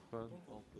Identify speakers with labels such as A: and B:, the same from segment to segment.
A: ocupado.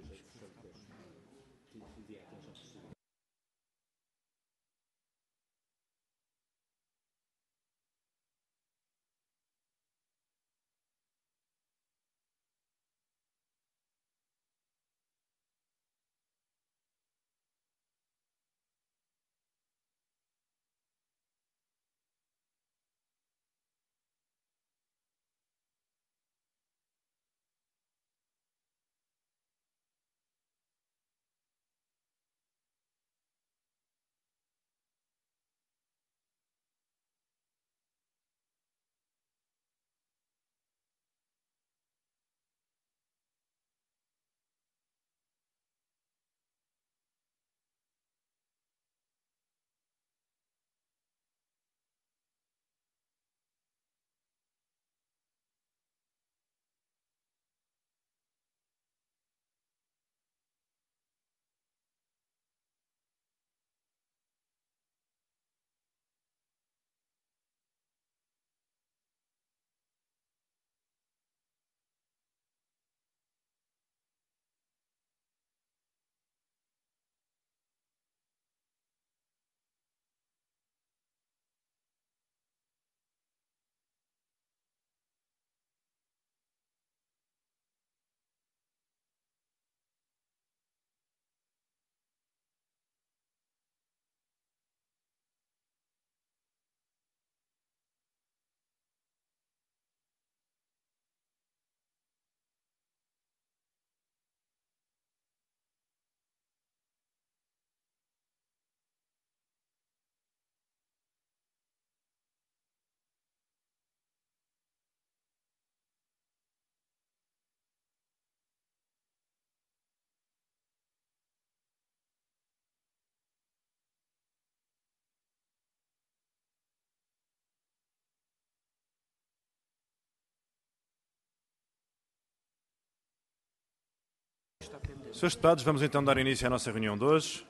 A: Senhores deputados, vamos então dar início à nossa reunião de hoje.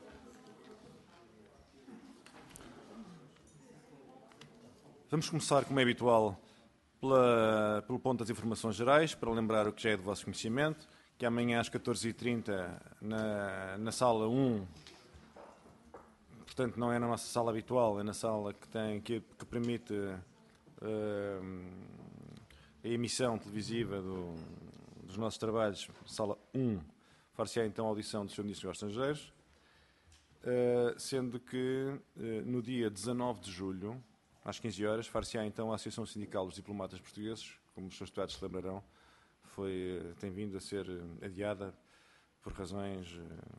A: Vamos começar, como é habitual, pelo ponto das informações gerais, para lembrar o que já é do vosso conhecimento, que amanhã às 14h30 na sala 1, portanto não é na nossa sala habitual, é na sala que permite a emissão televisiva dos nossos trabalhos, sala 1, far-se-á então a audição do Sr. Ministro dos Negócios Estrangeiros, sendo que no dia 19 de julho, às 15 horas, far-se-á então a Associação Sindical dos Diplomatas Portugueses, como os seus deputados se lembrarão, tem vindo a ser adiada por razões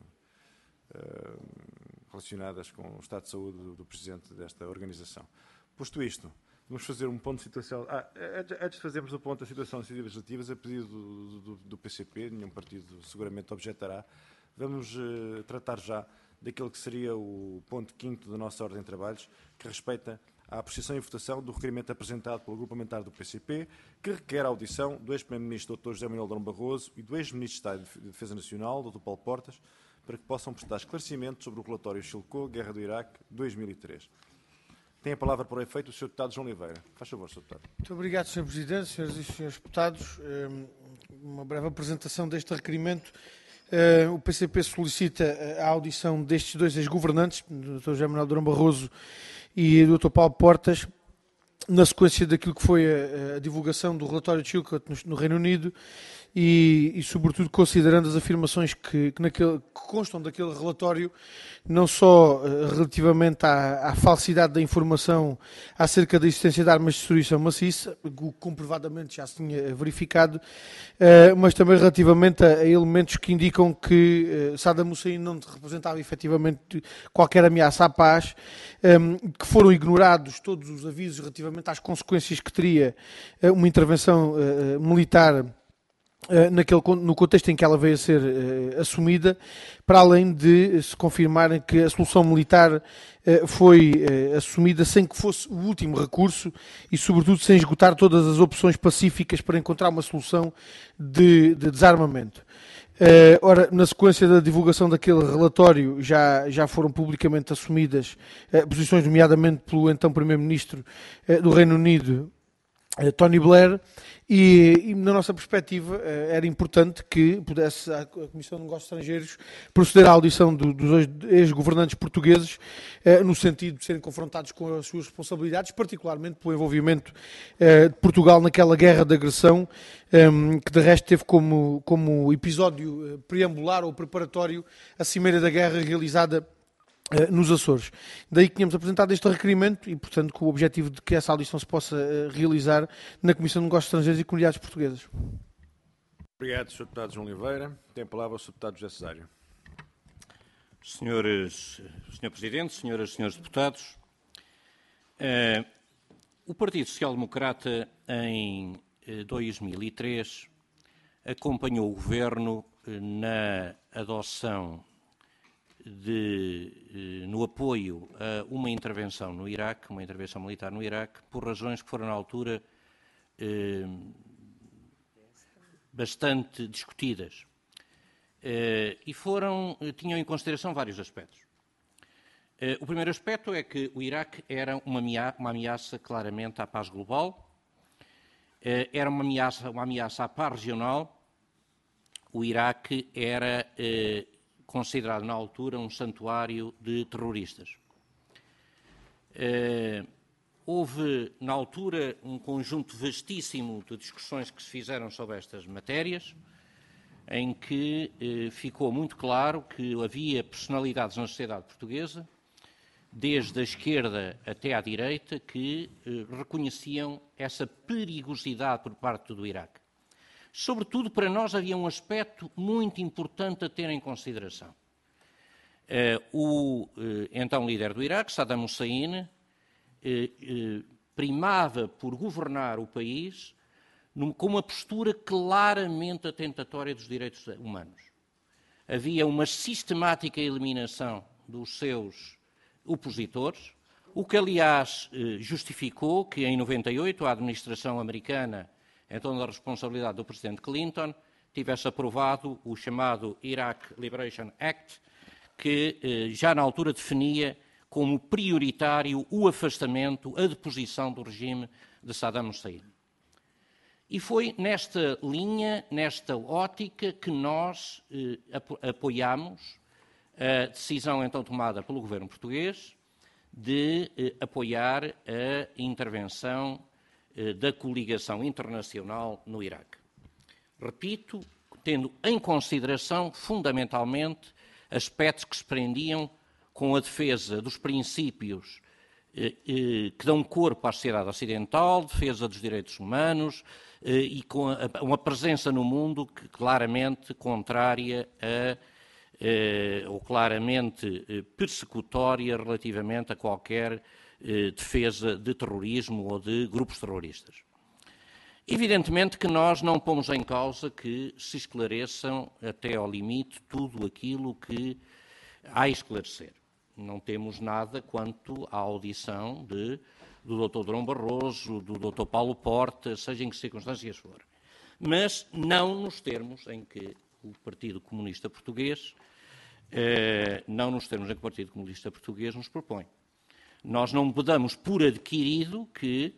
A: relacionadas com o estado de saúde do Presidente desta organização. Posto isto, vamos fazer um ponto de situação. Antes de fazermos o ponto da situação das iniciativas legislativas, a pedido do PCP, nenhum partido seguramente objetará, vamos tratar já daquele que seria o ponto 5º da nossa ordem de trabalhos, que respeita à apreciação e votação do requerimento apresentado pelo Grupo Parlamentar do PCP, que requer a audição do ex-primeiro-ministro Dr. José Manuel Durão Barroso e do ex-ministro de Estado de Defesa Nacional, Dr. Paulo Portas, para que possam prestar esclarecimentos sobre o relatório Chilcot, Guerra do Iraque, 2003. Tem a palavra para o efeito o Sr. Deputado João Oliveira. Faz favor, Sr. Deputado.
B: Muito obrigado, Sr. Presidente, Sras. e Srs. Deputados. Uma breve apresentação deste requerimento. O PCP solicita a audição destes dois ex-governantes, o Dr. José Manuel Durão Barroso e o Dr. Paulo Portas, na sequência daquilo que foi a divulgação do relatório de Chilcot no Reino Unido e sobretudo, considerando as afirmações que constam daquele relatório, não só relativamente à falsidade da informação acerca da existência de armas de destruição maciça, o que comprovadamente já se tinha verificado, mas também relativamente a elementos que indicam que Saddam Hussein não representava efetivamente qualquer ameaça à paz, que foram ignorados todos os avisos relativamente às consequências que teria uma intervenção militar no contexto em que ela veio a ser assumida, para além de se confirmarem que a solução militar foi assumida sem que fosse o último recurso e, sobretudo, sem esgotar todas as opções pacíficas para encontrar uma solução de desarmamento. Ora, na sequência da divulgação daquele relatório, já foram publicamente assumidas posições, nomeadamente pelo então Primeiro-Ministro do Reino Unido, Tony Blair, e na nossa perspectiva era importante que pudesse a Comissão de Negócios Estrangeiros proceder à audição dos ex-governantes portugueses no sentido de serem confrontados com as suas responsabilidades, particularmente pelo envolvimento de Portugal naquela guerra de agressão, que de resto teve como episódio preambular ou preparatório a Cimeira da Guerra realizada nos Açores. Daí que tínhamos apresentado este requerimento e, portanto, com o objetivo de que essa audição se possa realizar na Comissão de Negócios Estrangeiros e Comunidades Portuguesas.
A: Obrigado, Sr. Deputado João Oliveira. Tem a palavra o Sr. Deputado José Cesário.
C: Senhor Presidente, senhoras e senhores deputados, o Partido Social Democrata, em 2003, acompanhou o Governo na adoção no apoio a uma intervenção no Iraque, uma intervenção militar no Iraque, por razões que foram na altura bastante discutidas e tinham em consideração vários aspectos. O primeiro aspecto é que o Iraque era uma ameaça claramente à paz global, era uma ameaça à paz regional. O Iraque era considerado na altura um santuário de terroristas. Houve, na altura, um conjunto vastíssimo de discussões que se fizeram sobre estas matérias, em que ficou muito claro que havia personalidades na sociedade portuguesa, desde a esquerda até à direita, que reconheciam essa perigosidade por parte do Iraque. Sobretudo, para nós havia um aspecto muito importante a ter em consideração. O então líder do Iraque, Saddam Hussein, primava por governar o país com uma postura claramente atentatória dos direitos humanos. Havia uma sistemática eliminação dos seus opositores, o que, aliás, justificou que, em 98, a administração americana, então da responsabilidade do Presidente Clinton, tivesse aprovado o chamado Iraq Liberation Act, que já na altura definia como prioritário o afastamento, a deposição do regime de Saddam Hussein. E foi nesta linha, nesta ótica, que nós apoiámos a decisão então tomada pelo governo português de apoiar a intervenção da coligação internacional no Iraque. Repito, tendo em consideração, fundamentalmente, aspectos que se prendiam com a defesa dos princípios que dão corpo à sociedade ocidental, defesa dos direitos humanos e com uma presença no mundo que claramente contrária ou claramente persecutória relativamente a qualquer defesa de terrorismo ou de grupos terroristas. Evidentemente que nós não pomos em causa que se esclareçam até ao limite tudo aquilo que há a esclarecer. Não temos nada quanto à audição do Dr. Durão Barroso, do Dr. Paulo Porta, seja em que circunstâncias for. Mas não nos termos em que o Partido Comunista Português nos propõe. Nós não damos por adquirido que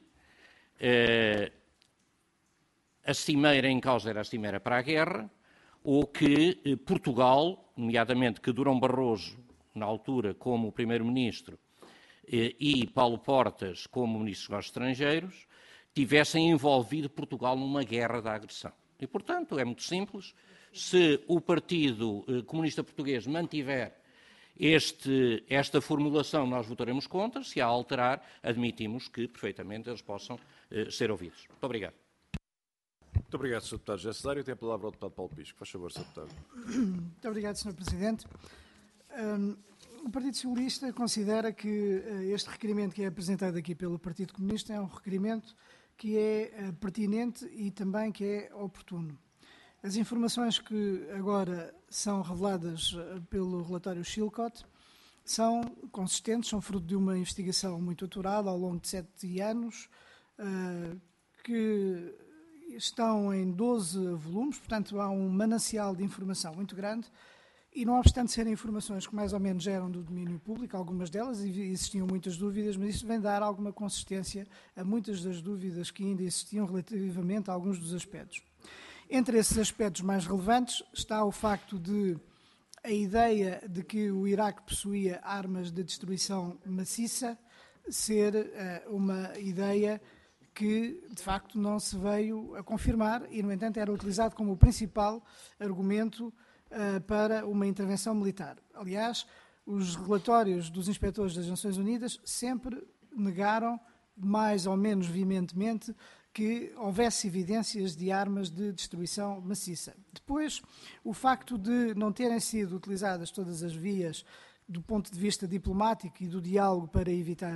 C: a cimeira em causa era a cimeira para a guerra, ou que Portugal, nomeadamente que Durão Barroso, na altura como Primeiro-Ministro, e Paulo Portas como Ministro dos Negócios Estrangeiros, tivessem envolvido Portugal numa guerra da agressão. E, portanto, é muito simples. Se o Partido Comunista Português mantiver esta formulação, nós votaremos contra. Se a alterar, admitimos que, perfeitamente, eles possam ser ouvidos. Muito obrigado.
A: Muito obrigado, Sr. Deputado José Cesário. Tem a palavra ao Deputado Paulo Pisco. Faz favor, Sr. Deputado.
D: Muito obrigado, Sr. Presidente. O Partido Socialista considera que este requerimento que é apresentado aqui pelo Partido Comunista é um requerimento que é pertinente e também que é oportuno. As informações que agora são reveladas pelo relatório Chilcot são consistentes, são fruto de uma investigação muito aturada ao longo de 7 anos, que estão em 12 volumes, portanto há um manancial de informação muito grande E não obstante serem informações que mais ou menos eram do domínio público, algumas delas, e existiam muitas dúvidas, mas isso vem dar alguma consistência a muitas das dúvidas que ainda existiam relativamente a alguns dos aspectos. Entre esses aspectos mais relevantes está o facto de a ideia de que o Iraque possuía armas de destruição maciça ser uma ideia que, de facto, não se veio a confirmar e, no entanto, era utilizado como o principal argumento para uma intervenção militar. Aliás, os relatórios dos inspectores das Nações Unidas sempre negaram, mais ou menos veementemente, que houvesse evidências de armas de destruição maciça. Depois, o facto de não terem sido utilizadas todas as vias do ponto de vista diplomático e do diálogo para evitar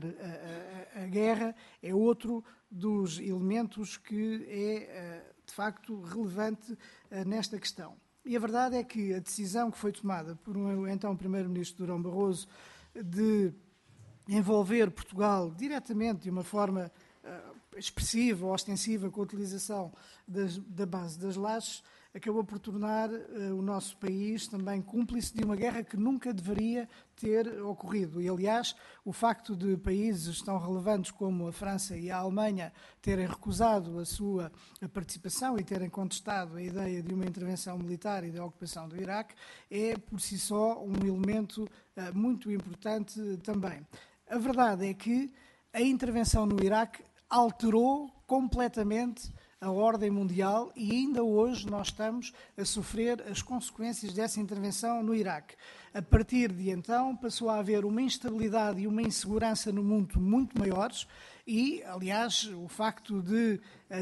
D: a guerra é outro dos elementos que é, de facto, relevante nesta questão. E a verdade é que a decisão que foi tomada por então Primeiro-Ministro Durão Barroso de envolver Portugal diretamente de uma forma expressiva ou ostensiva com a utilização da base das lajes acabou por tornar o nosso país também cúmplice de uma guerra que nunca deveria ter ocorrido. E, aliás, o facto de países tão relevantes como a França e a Alemanha terem recusado a sua participação e terem contestado a ideia de uma intervenção militar e da ocupação do Iraque é, por si só, um elemento muito importante também. A verdade é que a intervenção no Iraque alterou completamente a ordem mundial e ainda hoje nós estamos a sofrer as consequências dessa intervenção no Iraque. A partir de então passou a haver uma instabilidade e uma insegurança no mundo muito maiores e, aliás, o facto de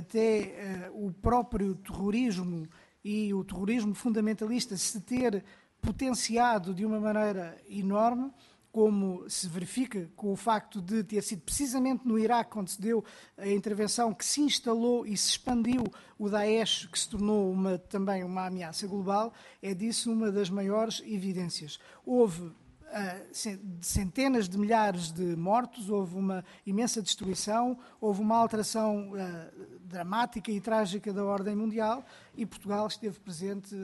D: até o próprio terrorismo e o terrorismo fundamentalista se ter potenciado de uma maneira enorme, como se verifica com o facto de ter sido precisamente no Iraque onde se deu a intervenção que se instalou e se expandiu o Daesh, que se tornou também uma ameaça global, é disso uma das maiores evidências. Houve centenas de milhares de mortos, houve uma imensa destruição, houve uma alteração dramática e trágica da ordem mundial e Portugal esteve presente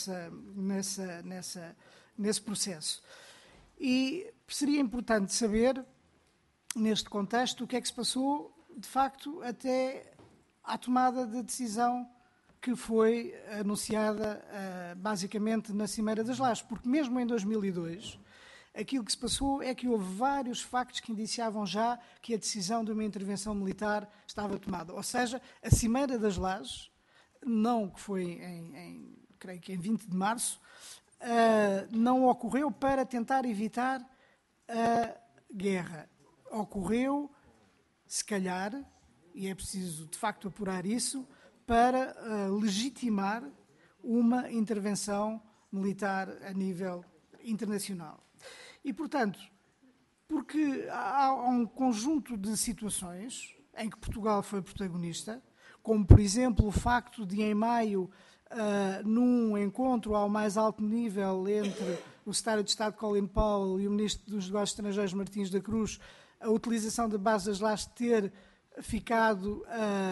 D: nesse processo. E seria importante saber, neste contexto, o que é que se passou, de facto, até à tomada de decisão que foi anunciada basicamente na Cimeira das Lajes, porque mesmo em 2002, aquilo que se passou é que houve vários factos que indiciavam já que a decisão de uma intervenção militar estava tomada. Ou seja, a Cimeira das Lajes, não que foi creio que em 20 de março, não ocorreu para tentar evitar a guerra. Ocorreu, se calhar, e é preciso de facto apurar isso, para legitimar uma intervenção militar a nível internacional. E, portanto, porque há um conjunto de situações em que Portugal foi protagonista, como, por exemplo, o facto de, em maio, num encontro ao mais alto nível entre o Secretário de Estado Colin Powell e o Ministro dos Negócios Estrangeiros Martins da Cruz, a utilização da base das lajes ter ficado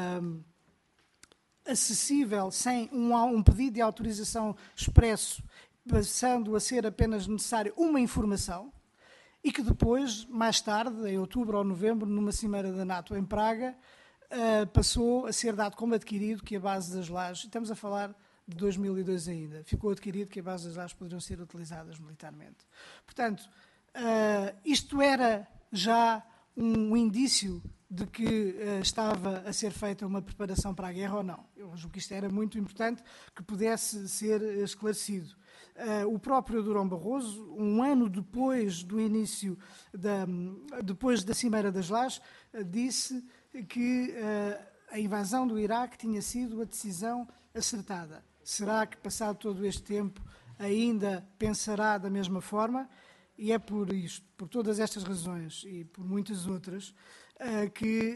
D: acessível sem um pedido de autorização expresso, passando a ser apenas necessário uma informação, e que depois, mais tarde, em outubro ou novembro, numa cimeira da NATO em Praga, passou a ser dado como adquirido que a base das lajes, estamos a falar de 2002 ainda, ficou adquirido que a base das lajes poderiam ser utilizadas militarmente. Portanto, isto era já um indício de que estava a ser feita uma preparação para a guerra ou não. Eu julgo que isto era muito importante que pudesse ser esclarecido. O próprio Durão Barroso, um ano depois do início, depois da Cimeira das Lajes, disse que a invasão do Iraque tinha sido a decisão acertada. Será que, passado todo este tempo, ainda pensará da mesma forma? E é por isto, por todas estas razões e por muitas outras, que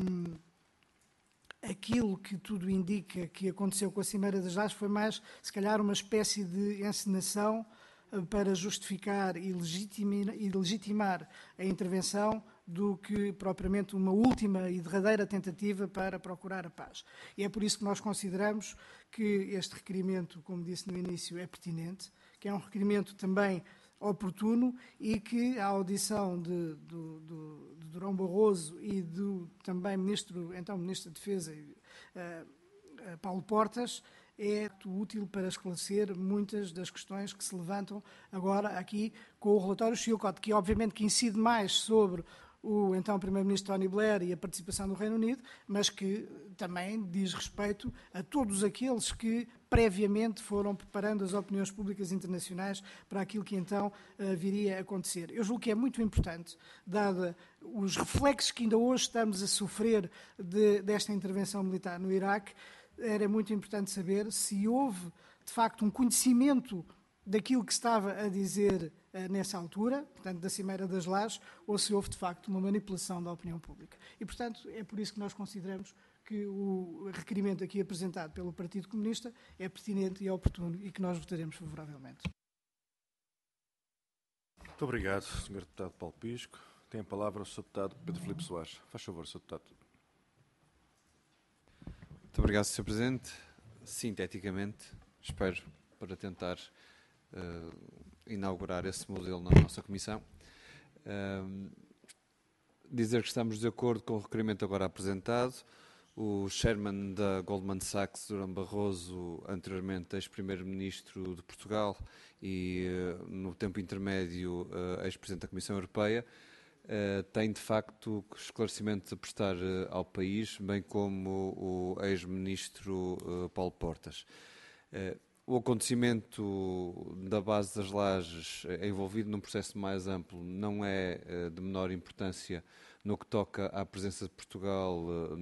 D: aquilo que tudo indica que aconteceu com a Cimeira das Lajes foi mais, se calhar, uma espécie de encenação para justificar e legitimar a intervenção do que propriamente uma última e derradeira tentativa para procurar a paz. E é por isso que nós consideramos que este requerimento, como disse no início, é pertinente, que é um requerimento também oportuno e que a audição de Durão Barroso e do também Ministro da Defesa, Paulo Portas, é útil para esclarecer muitas das questões que se levantam agora aqui com o relatório Chilcot, que obviamente que incide mais sobre o então Primeiro-Ministro Tony Blair e a participação do Reino Unido, mas que também diz respeito a todos aqueles que previamente foram preparando as opiniões públicas internacionais para aquilo que então viria a acontecer. Eu julgo que é muito importante, dada os reflexos que ainda hoje estamos a sofrer desta intervenção militar no Iraque, era muito importante saber se houve, de facto, um conhecimento daquilo que estava a dizer nessa altura, portanto, da Cimeira das Lajes, ou se houve, de facto, uma manipulação da opinião pública. E, portanto, é por isso que nós consideramos que o requerimento aqui apresentado pelo Partido Comunista é pertinente e oportuno e que nós votaremos favoravelmente.
A: Muito obrigado, Sr. Deputado Paulo Pisco. Tem a palavra o Sr. Deputado Pedro Filipe Soares. Faz favor, Sr. Deputado.
E: Muito obrigado, Sr. Presidente. Sinteticamente, espero, para tentar inaugurar esse modelo na nossa Comissão, dizer que estamos de acordo com o requerimento agora apresentado. O chairman da Goldman Sachs, Durão Barroso, anteriormente ex-primeiro-ministro de Portugal e, no tempo intermédio, ex-presidente da Comissão Europeia, tem, de facto, esclarecimentos a prestar ao país, bem como o ex-ministro Paulo Portas. O acontecimento da base das Lajes envolvido num processo mais amplo não é de menor importância no que toca à presença de Portugal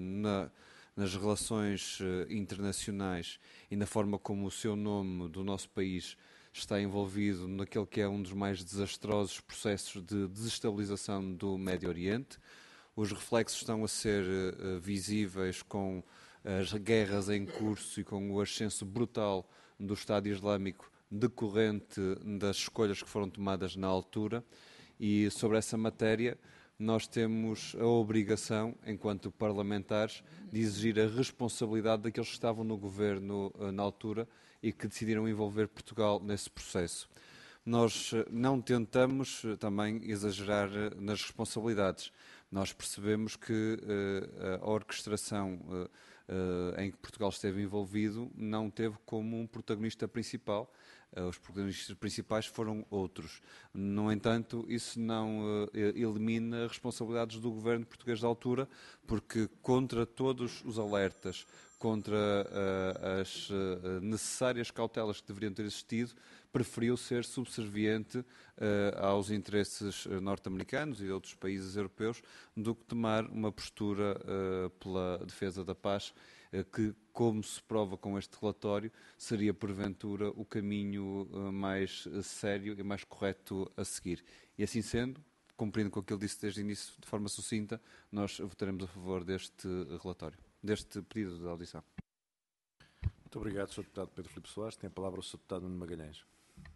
E: nas relações internacionais e na forma como o seu nome do nosso país está envolvido naquele que é um dos mais desastrosos processos de desestabilização do Médio Oriente. Os reflexos estão a ser visíveis com as guerras em curso e com o ascenso brutal do Estado Islâmico decorrente das escolhas que foram tomadas na altura. E sobre essa matéria nós temos a obrigação, enquanto parlamentares, de exigir a responsabilidade daqueles que estavam no governo na altura e que decidiram envolver Portugal nesse processo. Nós não tentamos também exagerar nas responsabilidades. Nós percebemos que a orquestração em que Portugal esteve envolvido não teve como um protagonista principal. Os protagonistas principais foram outros. No entanto, isso não elimina as responsabilidades do governo português da altura, porque contra todos os alertas, contra as necessárias cautelas que deveriam ter existido, preferiu ser subserviente aos interesses norte-americanos e de outros países europeus do que tomar uma postura pela defesa da paz, que, como se prova com este relatório, seria porventura o caminho mais sério e mais correto a seguir. E assim sendo, cumprindo com aquilo que disse desde o início de forma sucinta, nós votaremos a favor deste relatório, deste pedido de audição.
A: Muito obrigado, Sr. Deputado Pedro Filipe Soares. Tem a palavra o Sr. Deputado Nuno Magalhães.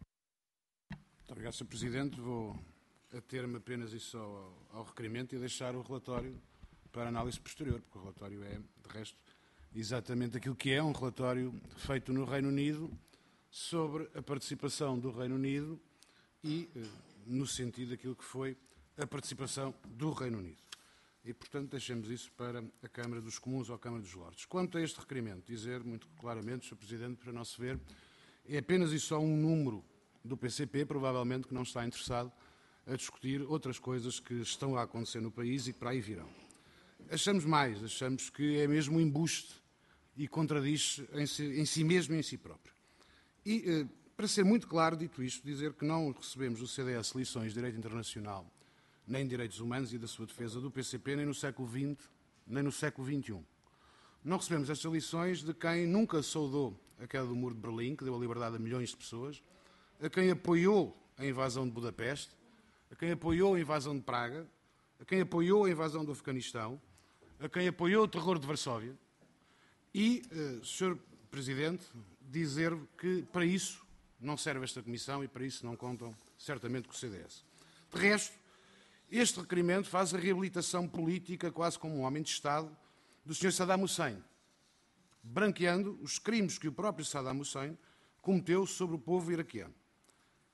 F: Muito obrigado, Sr. Presidente. Vou ater-me apenas e só ao requerimento e deixar o relatório para análise posterior, porque o relatório é, de resto, exatamente aquilo que é um relatório feito no Reino Unido sobre a participação do Reino Unido e no sentido daquilo que foi a participação do Reino Unido. E, portanto, deixemos isso para a Câmara dos Comuns ou a Câmara dos Lordes. Quanto a este requerimento, dizer muito claramente, Sr. Presidente, para não se ver, é apenas e só um número do PCP, provavelmente, que não está interessado a discutir outras coisas que estão a acontecer no país e que para aí virão. Achamos que é mesmo um embuste e contradiz em si mesmo e em si próprio. E, para ser muito claro, dito isto, dizer que não recebemos do CDS lições de direito internacional, nem de direitos humanos e da sua defesa do PCP, nem no século XX, nem no século XXI. Não recebemos estas lições de quem nunca saudou a queda do Muro de Berlim, que deu a liberdade a milhões de pessoas, a quem apoiou a invasão de Budapeste, a quem apoiou a invasão de Praga, a quem apoiou a invasão do Afeganistão, a quem apoiou o terror de Varsóvia e, Sr. Presidente, dizer que para isso não serve esta Comissão e para isso não contam certamente com o CDS. De resto, este requerimento faz a reabilitação política, quase como um homem de Estado, do Sr. Saddam Hussein, branqueando os crimes que o próprio Saddam Hussein cometeu sobre o povo iraquiano.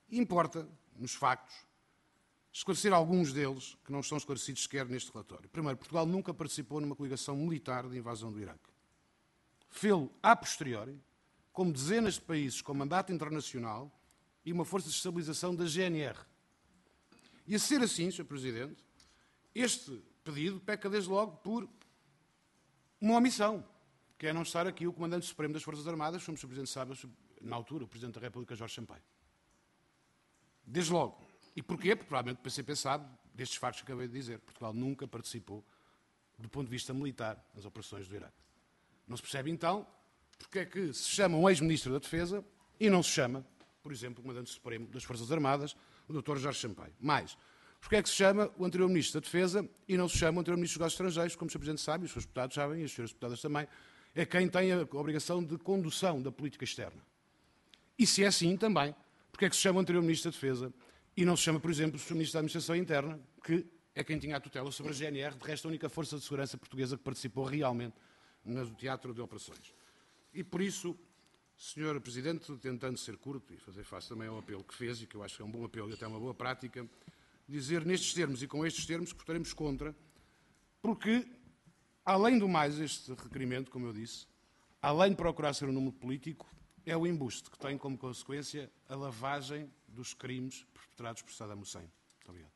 F: importa, nos factos, esclarecer alguns deles que não estão esclarecidos sequer neste relatório. Primeiro, Portugal nunca participou numa coligação militar de invasão do Iraque. Fê-lo a posteriori, como dezenas de países com mandato internacional e uma força de estabilização da GNR. E a ser assim, Sr. Presidente, este pedido peca desde logo por uma omissão, que é não estar aqui o Comandante Supremo das Forças Armadas, como o Sr. Presidente sabe, na altura, o Presidente da República, Jorge Sampaio. Desde logo. E porquê? Porque provavelmente o PCP sabe destes factos que acabei de dizer. Portugal nunca participou, do ponto de vista militar, nas operações do Iraque. Não se percebe, então, porque é que se chama um ex-ministro da Defesa e não se chama, por exemplo, o Comandante Supremo das Forças Armadas, o Dr. Jorge Sampaio. Mais, porque é que se chama o anterior Ministro da Defesa e não se chama o anterior Ministro dos Negócios Estrangeiros, como o Sr. Presidente sabe, e os seus deputados sabem, e as senhoras deputadas também, é quem tem a obrigação de condução da política externa. E se é assim também, porque é que se chama o anterior Ministro da Defesa e não se chama, por exemplo, o Sr. Ministro da Administração Interna, que é quem tinha a tutela sobre a GNR, de resto a única força de segurança portuguesa que participou realmente no teatro de operações. E por isso, Sr. Presidente, tentando ser curto e fazer face também ao apelo que fez, e que eu acho que é um bom apelo e até uma boa prática, dizer nestes termos e com estes termos que votaremos contra, porque, além do mais, este requerimento, como eu disse, além de procurar ser um número político, é o embuste que tem como consequência a lavagem dos crimes perpetrados por Saddam Hussein. Muito obrigado.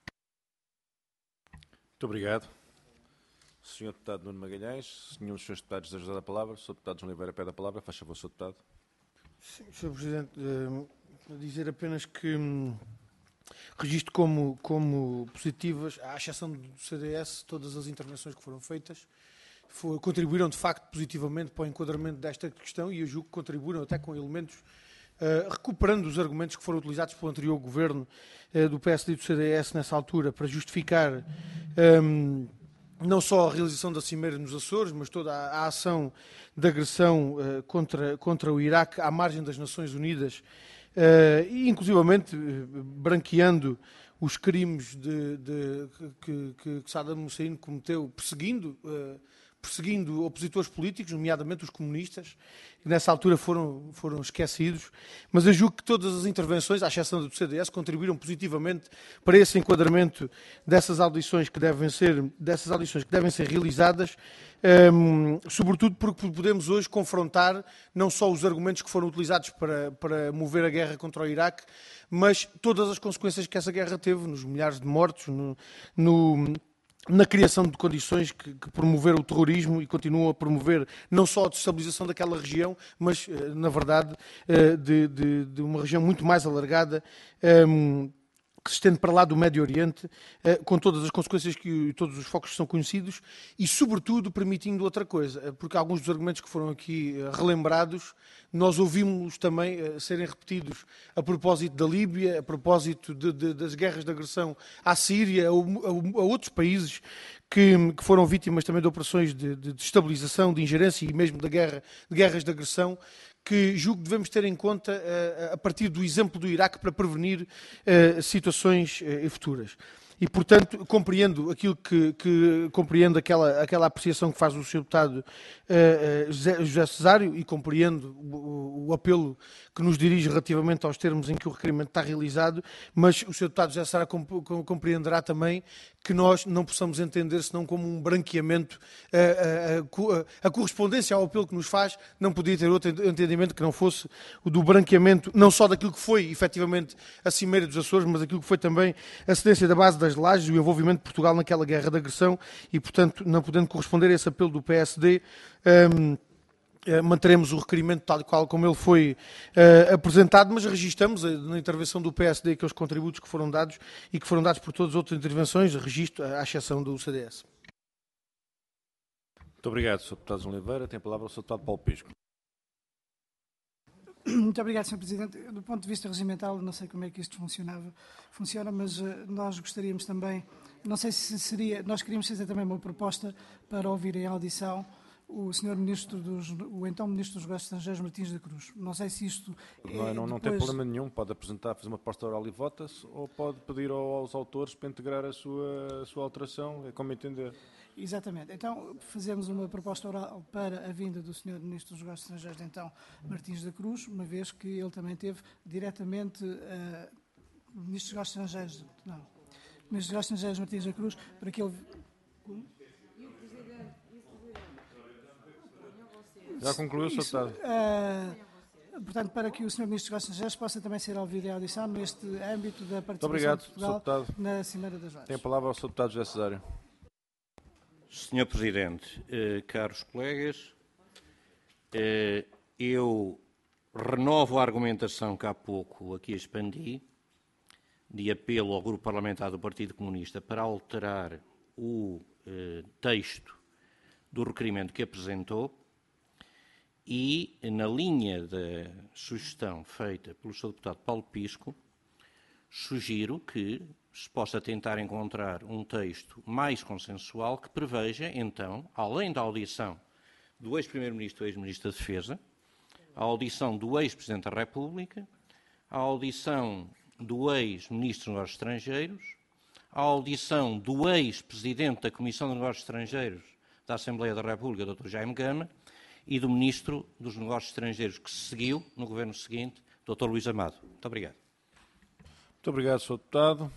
A: Muito obrigado. Sr. Deputado Nuno Magalhães, nenhum dos Srs. Deputados deseja dar a palavra. Sr. Deputado João Oliveira pede a palavra. Faz favor, Sr. Deputado.
B: Sim, Sr. Presidente, dizer apenas que registro como positivas, à exceção do CDS, todas as intervenções que foram feitas contribuíram de facto positivamente para o enquadramento desta questão e eu julgo que contribuíram até com elementos recuperando os argumentos que foram utilizados pelo anterior governo do PSD e do CDS nessa altura para justificar não só a realização da Cimeira nos Açores, mas toda a ação de agressão contra o Iraque à margem das Nações Unidas e inclusivamente branqueando os crimes que Saddam Hussein cometeu, perseguindo opositores políticos, nomeadamente os comunistas, que nessa altura foram esquecidos, mas eu julgo que todas as intervenções, à exceção do CDS, contribuíram positivamente para esse enquadramento dessas audições que devem ser realizadas, sobretudo porque podemos hoje confrontar não só os argumentos que foram utilizados para mover a guerra contra o Iraque, mas todas as consequências que essa guerra teve, nos milhares de mortos, na criação de condições que promoveram o terrorismo e continuam a promover não só a destabilização daquela região, mas, na verdade, de uma região muito mais alargada, que se estende para lá do Médio Oriente, com todas as consequências e todos os focos que são conhecidos, e, sobretudo, permitindo outra coisa, porque alguns dos argumentos que foram aqui relembrados, nós ouvimos também serem repetidos a propósito da Líbia, a propósito das guerras de agressão à Síria, a outros países que foram vítimas também de operações de destabilização, de ingerência e mesmo de guerras de agressão, que julgo que devemos ter em conta a partir do exemplo do Iraque para prevenir situações futuras. E, portanto, compreendo aquela apreciação que faz o Sr. Deputado José Cesário e compreendo o apelo que nos dirige relativamente aos termos em que o requerimento está realizado, mas o Sr. Deputado José Cesário compreenderá também que nós não possamos entender senão como um branqueamento. A correspondência ao apelo que nos faz não podia ter outro entendimento que não fosse o do branqueamento, não só daquilo que foi, efetivamente, a Cimeira dos Açores, mas daquilo que foi também a cedência da base das Lajes e o envolvimento de Portugal naquela guerra de agressão e, portanto, não podendo corresponder a esse apelo do PSD, manteremos o requerimento tal e qual como ele foi apresentado, mas registramos na intervenção do PSD aqueles contributos que foram dados e que foram dados por todas as outras intervenções, registro à exceção do CDS.
A: Muito obrigado, Sr. Deputado João Oliveira. Tem a palavra o Sr. Deputado Paulo Pisco.
D: Muito obrigado, Sr. Presidente. Do ponto de vista regimental, não sei como é que isto funciona, mas nós gostaríamos também, não sei se seria, nós queríamos fazer também uma proposta para ouvir em audição o então Ministro dos Negócios Estrangeiros, Martins da Cruz. Não sei se isto...
A: Não tem problema nenhum, pode apresentar, fazer uma proposta oral e vota-se, ou pode pedir aos autores para integrar a sua alteração, é como entender.
D: Exatamente. Então, fazemos uma proposta oral para a vinda do Sr. Ministro dos Negócios Estrangeiros, então, Martins da Cruz, uma vez que ele também teve diretamente Ministro dos Negócios Estrangeiros, não. Ministro dos Negócios Estrangeiros Martins da Cruz, para que ele...
A: Já concluiu, Sr. Deputado?
D: Portanto, para que o Sr. Ministro dos Negócios Estrangeiros possa também ser ouvido em audição neste âmbito da participação
A: obrigado,
D: de Portugal
A: Sr. Deputado.
D: na Cimeira das Varas.
A: Tem a palavra ao Sr. Deputado José Cesário.
C: Senhor Presidente, caros colegas, eu renovo a argumentação que há pouco aqui expandi, de apelo ao Grupo Parlamentar do Partido Comunista para alterar o texto do requerimento que apresentou e, na linha da sugestão feita pelo Sr. Deputado Paulo Pisco, sugiro que se possa tentar encontrar um texto mais consensual que preveja, então, além da audição do ex-Primeiro-Ministro e ex-Ministro da Defesa, a audição do ex-Presidente da República, a audição do ex-Ministro dos Negócios Estrangeiros, a audição do ex-Presidente da Comissão de Negócios Estrangeiros da Assembleia da República, Dr. Jaime Gama, e do Ministro dos Negócios Estrangeiros que se seguiu no governo seguinte, Dr. Luís Amado. Muito obrigado.
A: Muito obrigado, Sr. Deputado.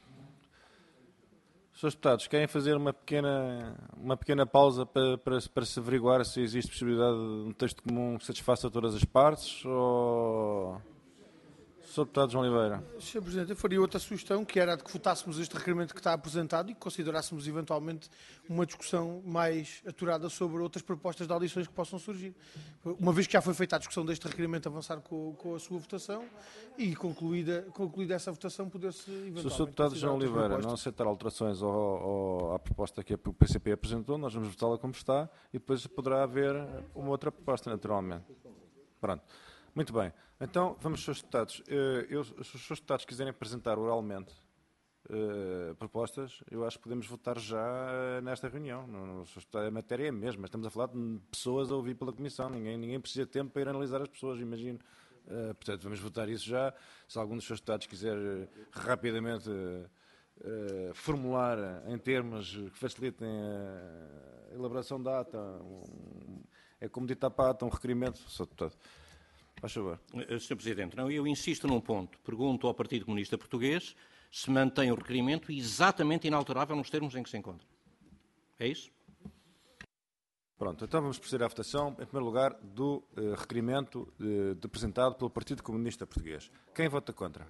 A: Srs. Deputados, querem fazer uma pequena pausa para se averiguar se existe possibilidade de um texto comum que satisfaça todas as partes? Ou... Sr. Deputado João Oliveira.
B: Sr. Presidente, eu faria outra sugestão, que era a de que votássemos este requerimento que está apresentado e que considerássemos eventualmente uma discussão mais aturada sobre outras propostas de audições que possam surgir. Uma vez que já foi feita a discussão deste requerimento, avançar com a sua votação e concluída essa votação, poder-se eventualmente...
A: Se o Sr. Deputado João Oliveira não aceitar alterações à proposta que o PCP apresentou, nós vamos votá-la como está e depois poderá haver uma outra proposta, naturalmente. Pronto. Muito bem. Então, vamos, Srs. Deputados. Se os Srs. Deputados quiserem apresentar oralmente propostas, eu acho que podemos votar já nesta reunião. A matéria é a mesma. Estamos a falar de pessoas a ouvir pela Comissão. Ninguém precisa de tempo para ir analisar as pessoas, imagino. Portanto, vamos votar isso já. Se algum dos Srs. Deputados quiser rapidamente formular em termos que facilitem a elaboração da ata, é como dita a ata, um requerimento, Sr. Deputado. Faz favor.
C: Sr. Presidente, não, eu insisto num ponto. Pergunto ao Partido Comunista Português se mantém o requerimento exatamente inalterável nos termos em que se encontra. É isso?
A: Pronto, então vamos proceder à votação, em primeiro lugar, do requerimento apresentado pelo Partido Comunista Português. Quem vota contra?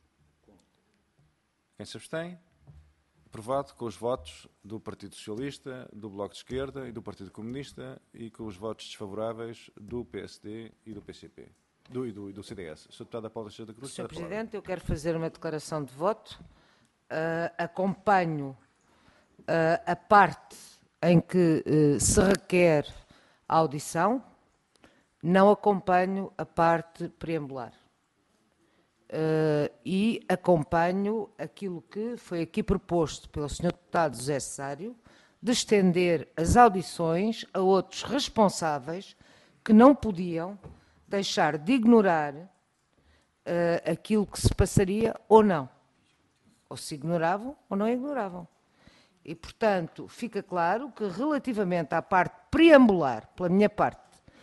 A: Quem se abstém? Aprovado com os votos do Partido Socialista, do Bloco de Esquerda e do Partido Comunista e com os votos desfavoráveis do PSD e do PCP e do CDS. Sr. Deputada Paula Teixeira da Cruz.
G: Sr. Presidente, eu quero fazer uma declaração de voto. Acompanho a parte em que se requer a audição, não acompanho a parte preambular. E acompanho aquilo que foi aqui proposto pelo Sr. Deputado José Cesário, de estender as audições a outros responsáveis que não podiam deixar de ignorar aquilo que se passaria ou não. Ou se ignoravam ou não ignoravam. E, portanto, fica claro que relativamente à parte preambular, pela minha parte,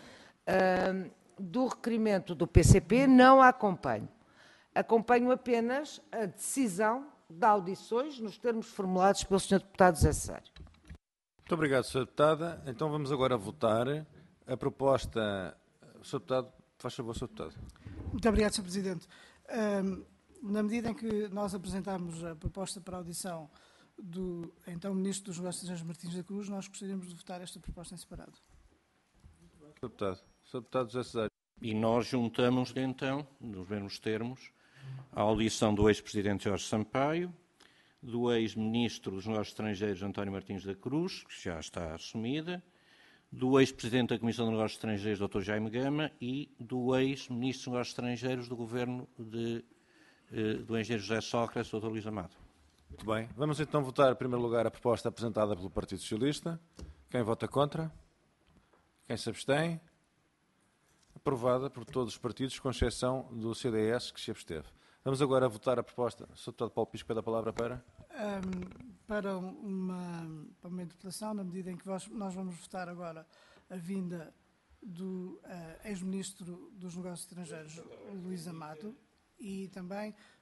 G: do requerimento do PCP, não a acompanho. Acompanho apenas a decisão de audições nos termos formulados pelo Sr. Deputado José Cesário.
A: Muito obrigado, Sra. Deputada. Então vamos agora votar a proposta... Sr. Deputado, faz favor, Sr. Deputado.
D: Muito obrigado, Sr. Presidente. Na medida em que nós apresentámos a proposta para audição do então Ministro dos Negócios Estrangeiros Martins da Cruz, nós gostaríamos de votar esta proposta em separado.
A: Sr. Deputado José Cesário.
C: E nós juntamos, então, nos mesmos termos, a audição do ex-presidente Jorge Sampaio, do ex-ministro dos Negócios Estrangeiros António Martins da Cruz, que já está assumida, do ex-presidente da Comissão de Negócios Estrangeiros, Dr. Jaime Gama, e do ex-ministro dos Negócios Estrangeiros do governo do engenheiro José Sócrates, Dr. Luís Amado.
A: Muito bem. Vamos então votar, em primeiro lugar, a proposta apresentada pelo Partido Socialista. Quem vota contra? Quem se abstém? Aprovada por todos os partidos, com exceção do CDS, que se absteve. Vamos agora votar a proposta. Sr. Deputado Paulo Pisco, pede a palavra para...
D: Para uma interpelação, na medida em que nós vamos votar agora a vinda do ex-ministro dos Negócios Estrangeiros, Luís Amado, e também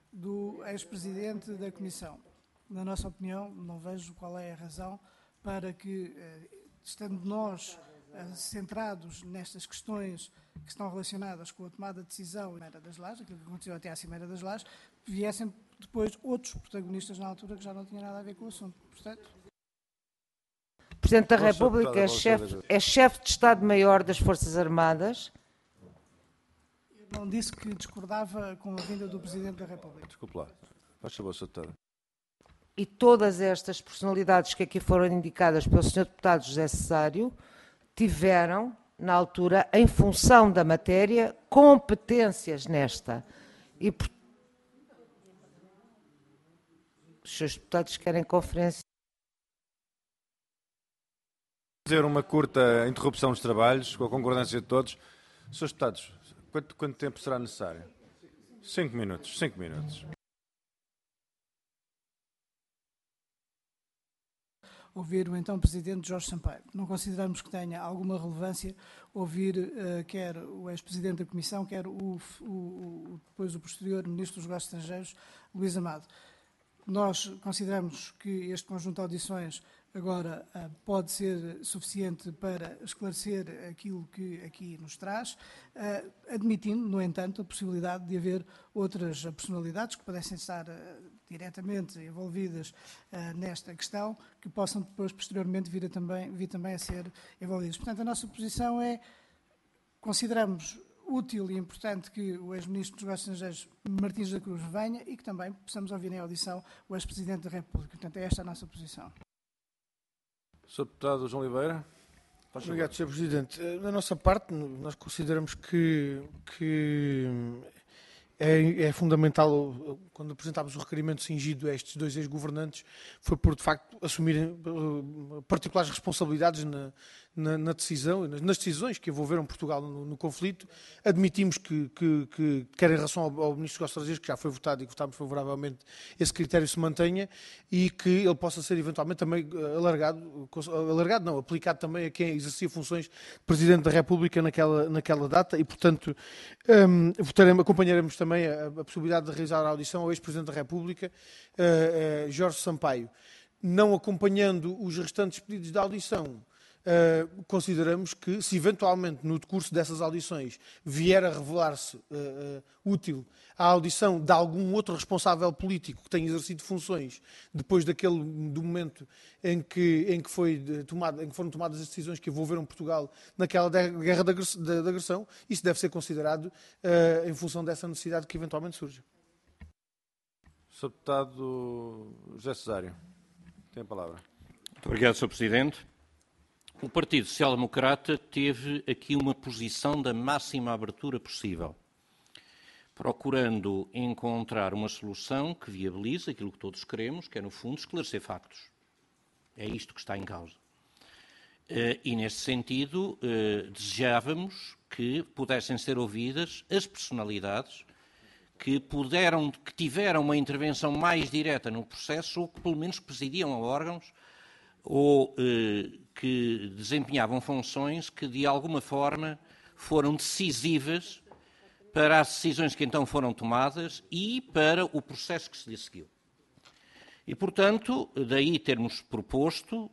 D: do ex-presidente da Comissão. Na nossa opinião, não vejo qual é a razão para que, estando nós centrados nestas questões que estão relacionadas com a tomada de decisão da Cimeira das Lajes, aquilo que aconteceu até à Cimeira das Lajes, viessem depois outros protagonistas na altura que já não tinham nada a ver com o assunto. Portanto,
G: o Presidente da República é chefe de Estado-Maior das Forças Armadas.
D: Eu não disse que discordava com a vinda do Presidente da República.
A: Desculpe lá. Faz favor, Sr. Deputado.
G: E todas estas personalidades que aqui foram indicadas pelo Sr. Deputado José Cesário tiveram, na altura, em função da matéria, competências nesta. E os seus deputados querem conferência.
A: Fazer uma curta interrupção dos trabalhos, com a concordância de todos. Srs. Deputados, quanto tempo será necessário? 5 minutos. 5 minutos.
D: Ouvir o então Presidente Jorge Sampaio. Não consideramos que tenha alguma relevância ouvir quer o ex-Presidente da Comissão, quer depois o posterior Ministro dos Negócios Estrangeiros, Luís Amado. Nós consideramos que este conjunto de audições agora pode ser suficiente para esclarecer aquilo que aqui nos traz, admitindo, no entanto, a possibilidade de haver outras personalidades que pudessem estar diretamente envolvidas nesta questão, que possam depois, posteriormente, vir também a ser envolvidas. Portanto, a nossa posição é, consideramos útil e importante que o ex-ministro dos Negócios Estrangeiros, Martins da Cruz, venha e que também possamos ouvir em audição o ex-presidente da República. Portanto, é esta a nossa posição.
A: Sr. Deputado João Oliveira.
B: Obrigado, Sr. Presidente. Da nossa parte, nós consideramos que é fundamental, quando apresentámos o requerimento cingido a estes dois ex-governantes, foi por, de facto, assumirem particulares responsabilidades na decisão, nas decisões que envolveram Portugal no conflito. Admitimos que quer em relação ao Ministro dos Negócios Estrangeiros, que já foi votado e que votámos favoravelmente, esse critério se mantenha e que ele possa ser eventualmente também aplicado também a quem exercia funções de Presidente da República naquela data e, portanto, acompanharemos também a possibilidade de realizar a audição ao ex-Presidente da República, Jorge Sampaio. Não acompanhando os restantes pedidos de audição, consideramos que, se eventualmente no decurso dessas audições vier a revelar-se útil a audição de algum outro responsável político que tenha exercido funções depois do momento em que foram tomadas as decisões que envolveram Portugal naquela guerra de agressão, isso deve ser considerado em função dessa necessidade que eventualmente surge.
A: Sr. Deputado José Cesário, tem a palavra.
C: Muito obrigado, Sr. Presidente. O Partido Social Democrata teve aqui uma posição da máxima abertura possível, procurando encontrar uma solução que viabilize aquilo que todos queremos, que é, no fundo, esclarecer factos. É isto que está em causa. E, neste sentido, desejávamos que pudessem ser ouvidas as personalidades que tiveram uma intervenção mais direta no processo ou que, pelo menos, presidiam a órgãos ou que desempenhavam funções que, de alguma forma, foram decisivas para as decisões que então foram tomadas e para o processo que se lhe seguiu. E, portanto, daí termos proposto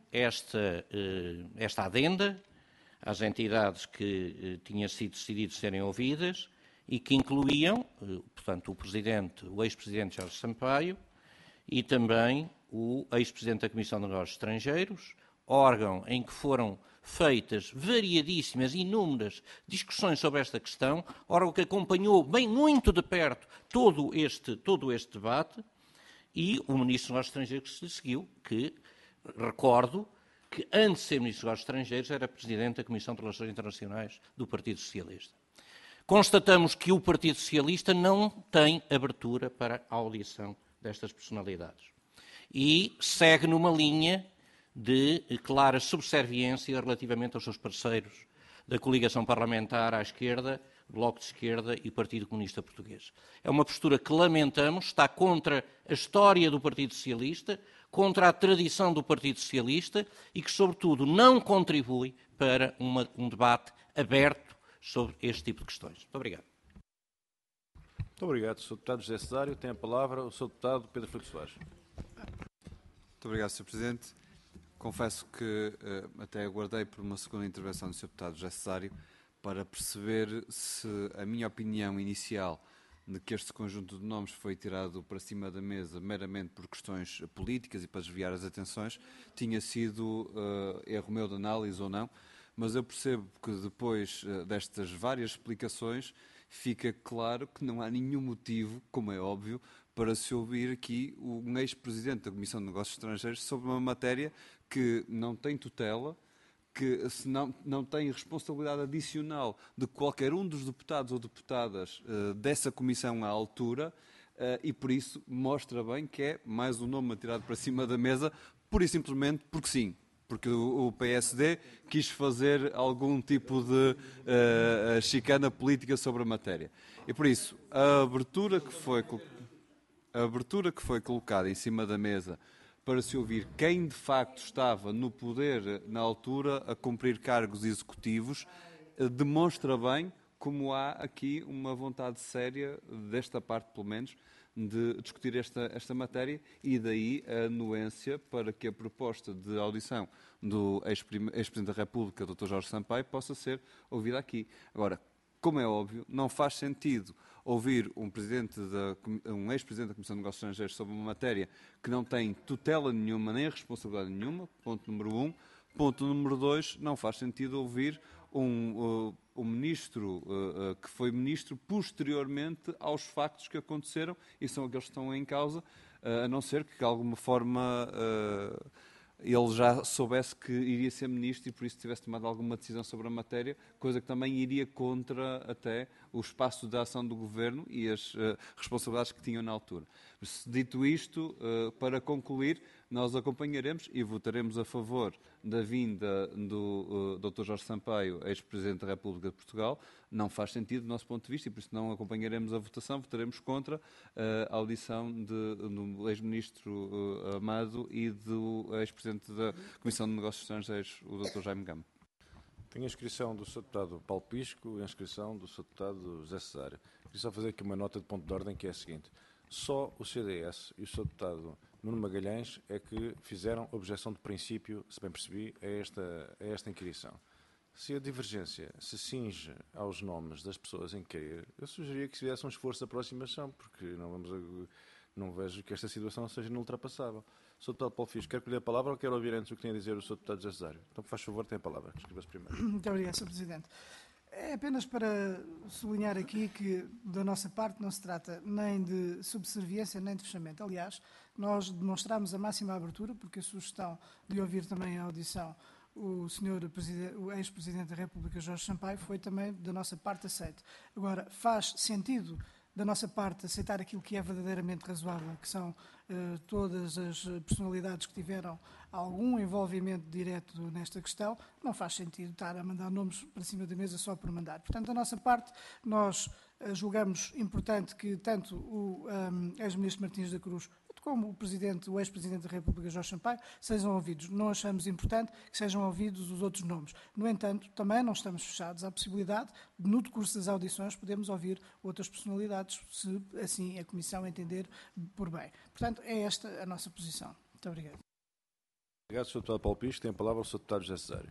C: esta adenda às entidades que tinha sido decidido serem ouvidas e que incluíam, portanto, o ex-presidente Jorge Sampaio e também o ex-presidente da Comissão de Negócios Estrangeiros, órgão em que foram feitas variadíssimas, inúmeras discussões sobre esta questão, órgão que acompanhou bem muito de perto todo este debate, e o Ministro dos Negócios Estrangeiros que se lhe seguiu, que, recordo, que antes de ser Ministro dos Negócios Estrangeiros era Presidente da Comissão de Relações Internacionais do Partido Socialista. Constatamos que o Partido Socialista não tem abertura para a audição destas personalidades e segue numa linha de clara subserviência relativamente aos seus parceiros da coligação parlamentar à esquerda, Bloco de Esquerda e Partido Comunista Português. É uma postura que lamentamos, está contra a história do Partido Socialista, contra a tradição do Partido Socialista e que, sobretudo, não contribui para um debate aberto sobre este tipo de questões. Muito obrigado.
A: Muito obrigado, Sr. Deputado José Cesário. Tem a palavra o Sr. Deputado Pedro Filipe Soares.
E: Muito obrigado, Sr. Presidente. Confesso que até aguardei por uma segunda intervenção do Sr. Deputado José Cesário para perceber se a minha opinião inicial de que este conjunto de nomes foi tirado para cima da mesa meramente por questões políticas e para desviar as atenções tinha sido erro meu de análise ou não, mas eu percebo que depois destas várias explicações fica claro que não há nenhum motivo, como é óbvio, para se ouvir aqui um ex-presidente da Comissão de Negócios Estrangeiros sobre uma matéria que não tem tutela, que não tem responsabilidade adicional de qualquer um dos deputados ou deputadas dessa comissão à altura e por isso mostra bem que é mais um nome atirado para cima da mesa, pura e simplesmente porque sim. Porque o PSD quis fazer algum tipo de chicana política sobre a matéria. E por isso, a abertura que foi colocada em cima da mesa para se ouvir quem de facto estava no poder na altura a cumprir cargos executivos, demonstra bem como há aqui uma vontade séria, desta parte pelo menos, de discutir esta matéria e daí a anuência para que a proposta de audição do ex-Presidente da República, Dr. Jorge Sampaio, possa ser ouvida aqui. Agora, como é óbvio, não faz sentido ouvir um ex-presidente da Comissão de Negócios Estrangeiros sobre uma matéria que não tem tutela nenhuma, nem responsabilidade nenhuma, ponto número 1. Ponto número 2, não faz sentido ouvir um ministro que foi ministro posteriormente aos factos que aconteceram e são aqueles que estão em causa, a não ser que de alguma forma ele já soubesse que iria ser ministro e por isso tivesse tomado alguma decisão sobre a matéria, coisa que também iria contra até o espaço de ação do Governo e as responsabilidades que tinham na altura. Dito isto, para concluir, nós acompanharemos e votaremos a favor da vinda do Dr. Jorge Sampaio, ex-Presidente da República de Portugal. Não faz sentido do nosso ponto de vista e por isso não acompanharemos a votação, votaremos contra a audição do ex-Ministro Amado e do ex-Presidente da Comissão de Negócios Estrangeiros, o Dr. Jaime Gama.
A: Tenho a inscrição do Sr. Deputado Paulo Pisco e a inscrição do Sr. Deputado José Cesário. Queria só fazer aqui uma nota de ponto de ordem que é a seguinte. Só o CDS e o Sr. Deputado Nuno Magalhães é que fizeram objeção de princípio, se bem percebi, a esta inquirição. Se a divergência se cinge aos nomes das pessoas em querer, eu sugeria que se fizesse um esforço de aproximação, porque não vejo que esta situação seja inultrapassável. Sr. Deputado Paulo Pisco, quer que lhe dê a palavra ou quer ouvir antes o que tem a dizer o Sr. Deputado José Cesário? Então, faz favor, tem a palavra. Escreva-se primeiro.
D: Muito obrigado, Sr. Presidente. É apenas para sublinhar aqui que, da nossa parte, não se trata nem de subserviência nem de fechamento. Aliás, nós demonstramos a máxima abertura, porque a sugestão de ouvir também a audição o ex-Presidente da República, Jorge Sampaio, foi também da nossa parte aceito. Agora, faz sentido da nossa parte aceitar aquilo que é verdadeiramente razoável, que são todas as personalidades que tiveram algum envolvimento direto nesta questão, não faz sentido estar a mandar nomes para cima da mesa só por mandar. Portanto, da nossa parte, nós julgamos importante que tanto o ex-ministro Martins da Cruz como o ex-presidente da República, Jorge Sampaio, sejam ouvidos. Não achamos importante que sejam ouvidos os outros nomes. No entanto, também não estamos fechados à possibilidade de, no decurso das audições, podermos ouvir outras personalidades, se assim a Comissão entender por bem. Portanto, é esta a nossa posição. Muito obrigado.
A: Obrigado, Sr. Deputado Paulo Pisco. Tem a palavra o Sr. Deputado José Cesário.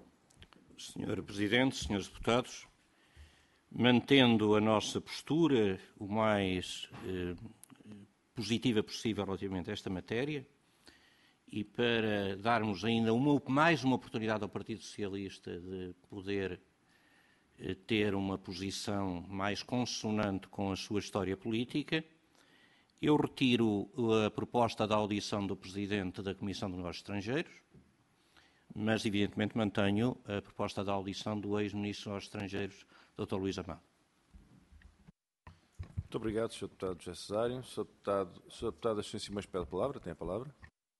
C: Sr. Presidente, Srs. Deputados, mantendo a nossa postura o mais positiva possível relativamente a esta matéria e para darmos ainda mais uma oportunidade ao Partido Socialista de poder ter uma posição mais consonante com a sua história política, eu retiro a proposta da audição do Presidente da Comissão de Negócios Estrangeiros, mas evidentemente mantenho a proposta da audição do ex-Ministro dos Negócios Estrangeiros, Dr. Luís Amado.
A: Muito obrigado, Sr. Deputado José Cesário. Sr. Deputado Assunção Simões pede a palavra. Tem a palavra.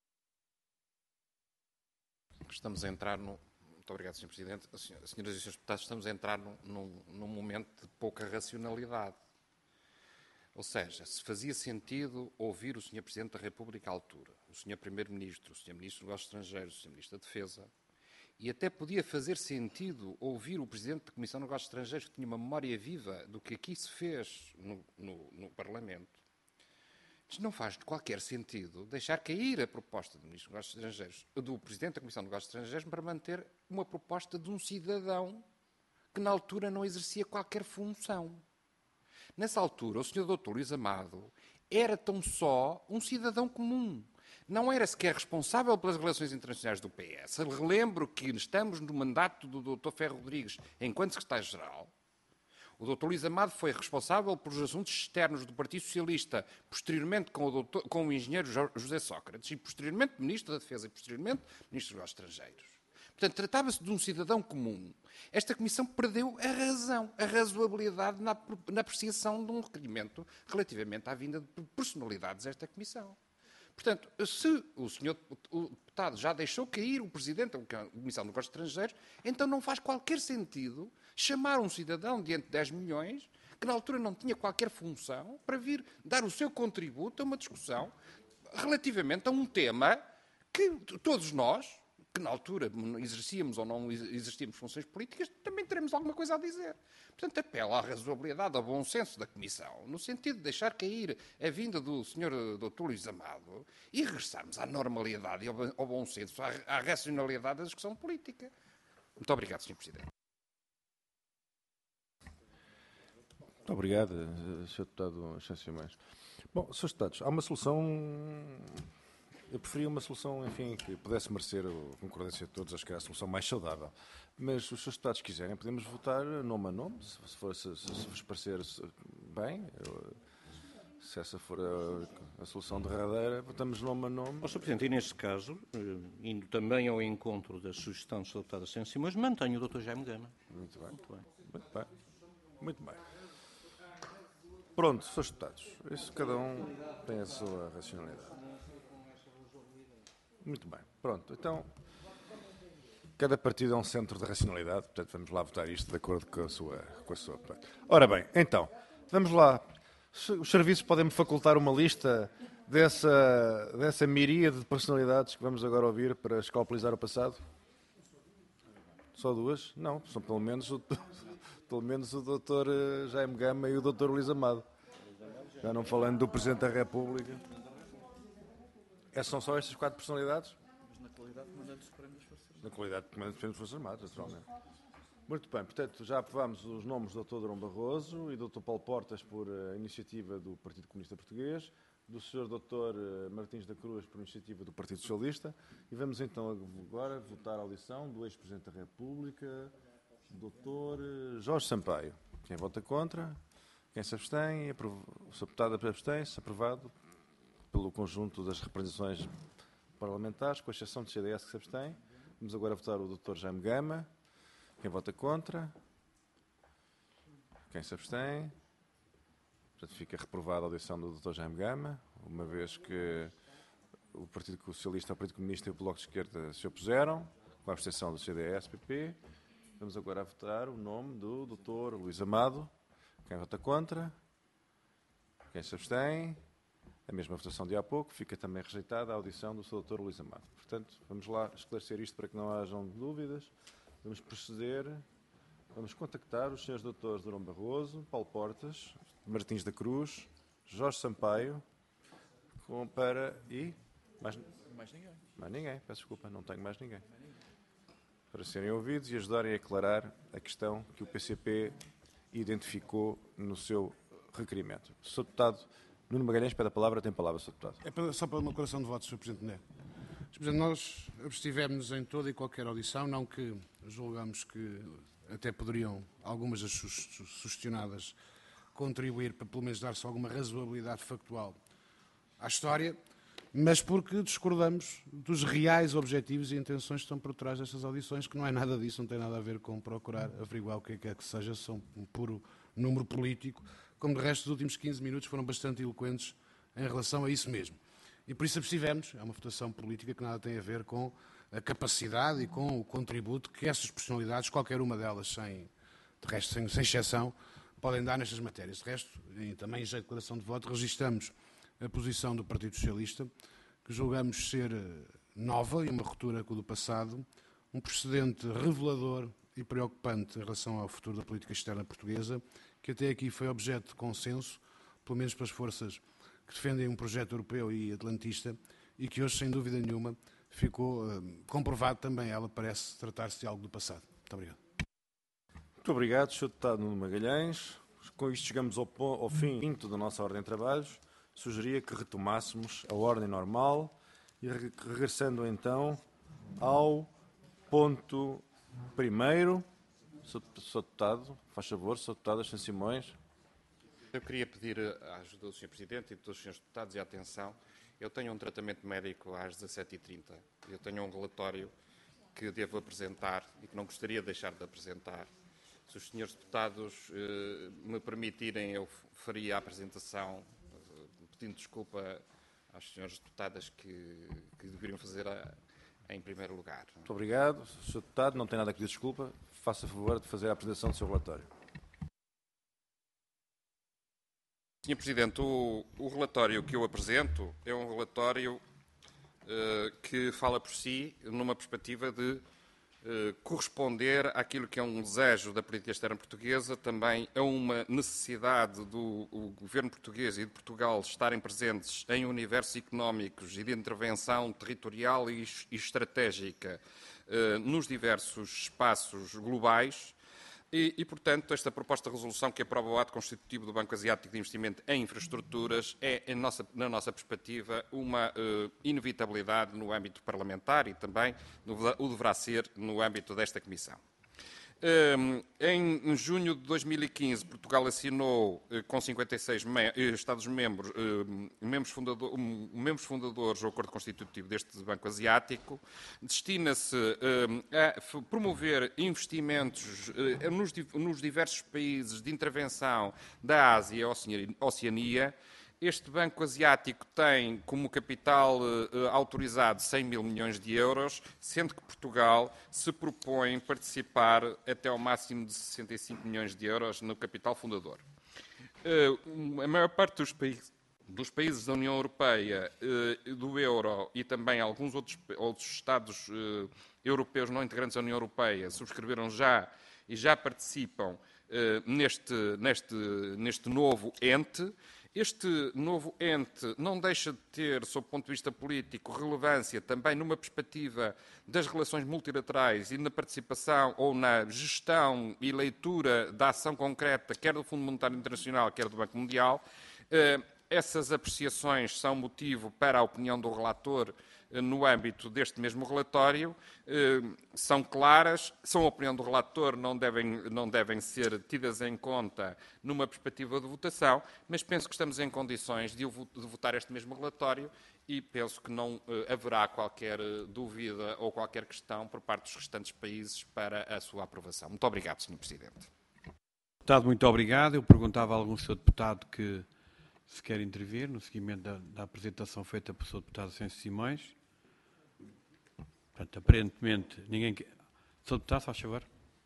H: Estamos a entrar no... Muito obrigado, Sr. Presidente. Senhoras e Srs. Deputados, estamos a entrar num momento de pouca racionalidade. Ou seja, se fazia sentido ouvir o Sr. Presidente da República à altura, o Sr. Primeiro-Ministro, o Sr. Ministro dos Negócios Estrangeiros, o Sr. Ministro da Defesa, e até podia fazer sentido ouvir o Presidente da Comissão de Negócios Estrangeiros, que tinha uma memória viva do que aqui se fez no Parlamento, não faz qualquer sentido deixar cair a proposta do Ministro dos Negócios Estrangeiros, do Presidente da Comissão de Negócios Estrangeiros, para manter uma proposta de um cidadão que na altura não exercia qualquer função. Nessa altura, o Sr. Dr. Luís Amado era tão só um cidadão comum. Não era sequer responsável pelas relações internacionais do PS. Relembro que estamos no mandato do Dr. Ferro Rodrigues enquanto secretário-geral. O Dr. Luís Amado foi responsável pelos assuntos externos do Partido Socialista, posteriormente com o engenheiro José Sócrates, e posteriormente Ministro da Defesa e posteriormente Ministro dos Negócios Estrangeiros. Portanto, tratava-se de um cidadão comum. Esta Comissão perdeu a razão, a razoabilidade na apreciação de um requerimento relativamente à vinda de personalidades desta Comissão. Portanto, se o senhor deputado já deixou cair o Presidente da Comissão de Negócios Estrangeiros, então não faz qualquer sentido chamar um cidadão diante de 10 milhões, que na altura não tinha qualquer função, para vir dar o seu contributo a uma discussão relativamente a um tema que todos nós, que na altura exercíamos ou não exercíamos funções políticas, também teremos alguma coisa a dizer. Portanto, apelo à razoabilidade, ao bom senso da Comissão, no sentido de deixar cair a vinda do Sr. Dr. Luís Amado e regressarmos à normalidade e ao bom senso, à racionalidade da discussão política. Muito obrigado, Sr. Presidente.
A: Muito obrigado, Sr. Deputado Ascencio Simões. Bom, Srs. Deputados, há uma solução. Eu preferia uma solução, enfim, que pudesse merecer a concordância de todos, acho que é a solução mais saudável. Mas se os Srs. Deputados quiserem, podemos votar nome a nome, se vos parecer bem. Se essa for a solução derradeira, votamos nome a nome.
C: Sr. Presidente, e neste caso, indo também ao encontro das sugestões do Sr. Deputado Ascencio Simões, mantenho o Dr. Jaime Gama.
A: Muito bem. Muito bem. Muito bem. Pronto, Srs. Deputados, isso cada um tem a sua racionalidade. Muito bem, pronto. Então, cada partido é um centro de racionalidade, portanto vamos lá votar isto de acordo com a sua. Ora bem, então, vamos lá. Os serviços podem-me facultar uma lista dessa miríade de personalidades que vamos agora ouvir para escalpelizar o passado? Só duas? Não, são pelo menos o Dr. Jaime Gama e o Dr. Luís Amado. Já não falando do Presidente da República. São só estas 4 personalidades?
E: Mas na qualidade de Comandante Supremo das Forças Armadas.
A: Na qualidade de Comandante Supremo das Forças Armadas, naturalmente. Muito bem, portanto, já aprovamos os nomes do Dr. Durão Barroso e do Dr. Paulo Portas por iniciativa do Partido Comunista Português, do Sr. Dr. Martins da Cruz por iniciativa do Partido Socialista, e vamos então agora votar a audição do ex-Presidente da República, Dr. Jorge Sampaio. Quem vota contra? Quem se abstém? O Sr. Deputado abstém-se, aprovado pelo conjunto das representações parlamentares, com exceção do CDS que se abstém. Vamos agora votar o Dr. Jaime Gama. Quem vota contra? Quem se abstém? Portanto, fica reprovada a audição do Dr. Jaime Gama, uma vez que o Partido Socialista, o Partido Comunista e o Bloco de Esquerda se opuseram, com a abstenção do CDS-PP. Vamos agora votar o nome do Dr. Luís Amado. Quem vota contra? Quem se abstém? A mesma votação de há pouco, fica também rejeitada a audição do Sr. Dr. Luís Amado. Portanto, vamos lá esclarecer isto para que não hajam dúvidas. Vamos proceder, vamos contactar os Srs. Drs. Durão Barroso, Paulo Portas, Martins da Cruz, Jorge Sampaio, Mais ninguém. Mais ninguém, peço desculpa, não tenho mais ninguém. Para serem ouvidos e ajudarem a aclarar a questão que o PCP identificou no seu requerimento. Sr. Deputado Nuno Magalhães pede a palavra, tem palavra, Sr. Deputado.
F: É só para uma declaração de votos, Sr. Presidente Neto. Sr. Presidente, nós abstivemos em toda e qualquer audição, não que julgamos que até poderiam algumas das sugestionadas contribuir para pelo menos dar-se alguma razoabilidade factual à história, mas porque discordamos dos reais objetivos e intenções que estão por trás destas audições, que não é nada disso, não tem nada a ver com procurar averiguar o que é que seja, são um puro número político, como de resto os últimos 15 minutos foram bastante eloquentes em relação a isso mesmo. E por isso abstivemos, é uma votação política que nada tem a ver com a capacidade e com o contributo que essas personalidades, qualquer uma delas, de resto, sem exceção, podem dar nestas matérias. De resto, e também em declaração de voto, registramos a posição do Partido Socialista, que julgamos ser nova e uma ruptura com o do passado, um precedente revelador e preocupante em relação ao futuro da política externa portuguesa, que até aqui foi objeto de consenso, pelo menos pelas forças que defendem um projeto europeu e atlantista, e que hoje, sem dúvida nenhuma, ficou comprovado também. Ela parece tratar-se de algo do passado. Muito obrigado.
A: Muito obrigado, Sr. Deputado Nuno Magalhães. Com isto chegamos ao fim da nossa ordem de trabalhos. Sugeria que retomássemos a ordem normal e regressando então ao ponto primeiro. Sr. Deputado, faz favor, Sr. Deputado Sr. Simões.
H: Eu queria pedir a ajuda do Sr. Presidente e dos Srs. Deputados e a atenção. Eu tenho um tratamento médico às 17h30. Eu tenho um relatório que devo apresentar e que não gostaria de deixar de apresentar. Se os Srs. Deputados me permitirem, eu faria a apresentação, pedindo desculpa às Srs. Deputadas que deveriam fazer em primeiro lugar.
A: Muito obrigado. Sr. Deputado, não tem nada a pedir desculpa. Faça favor de fazer a apresentação do seu relatório.
H: Sr. Presidente, o relatório que eu apresento é um relatório que fala por si numa perspectiva de corresponder àquilo que é um desejo da política externa portuguesa, também a uma necessidade do governo português e de Portugal estarem presentes em universos económicos e de intervenção territorial e estratégica nos diversos espaços globais. E, portanto, esta proposta de resolução que aprova o ato constitutivo do Banco Asiático de Investimento em Infraestruturas é, na nossa perspectiva, uma inevitabilidade no âmbito parlamentar e também o deverá ser no âmbito desta Comissão. Em junho de 2015, Portugal assinou com 56 Estados-membros, membros fundadores, o acordo constitutivo deste Banco Asiático. Destina-se a promover investimentos nos diversos países de intervenção da Ásia e Oceania. Este Banco Asiático tem como capital autorizado 100 mil milhões de euros, sendo que Portugal se propõe participar até ao máximo de 65 milhões de euros no capital fundador. A maior parte dos países da União Europeia, do euro e também alguns outros Estados europeus não integrantes da União Europeia subscreveram já e já participam neste novo ente. Este novo ente não deixa de ter, sob o ponto de vista político, relevância também numa perspectiva das relações multilaterais e na participação ou na gestão e leitura da ação concreta, quer do Fundo Monetário Internacional, quer do Banco Mundial. Essas apreciações são motivo para a opinião do relator no âmbito deste mesmo relatório, são claras, são a opinião do relator, não devem ser tidas em conta numa perspectiva de votação, mas penso que estamos em condições de votar este mesmo relatório e penso que não haverá qualquer dúvida ou qualquer questão por parte dos restantes países para a sua aprovação. Muito obrigado, Sr. Presidente.
I: Deputado, muito obrigado. Eu perguntava a algum Sr. Deputado que se quer intervir no seguimento da apresentação feita pelo Sr. Deputado Sr. Simões. Portanto, aparentemente, ninguém quer. Sr. Deputado, faz favor.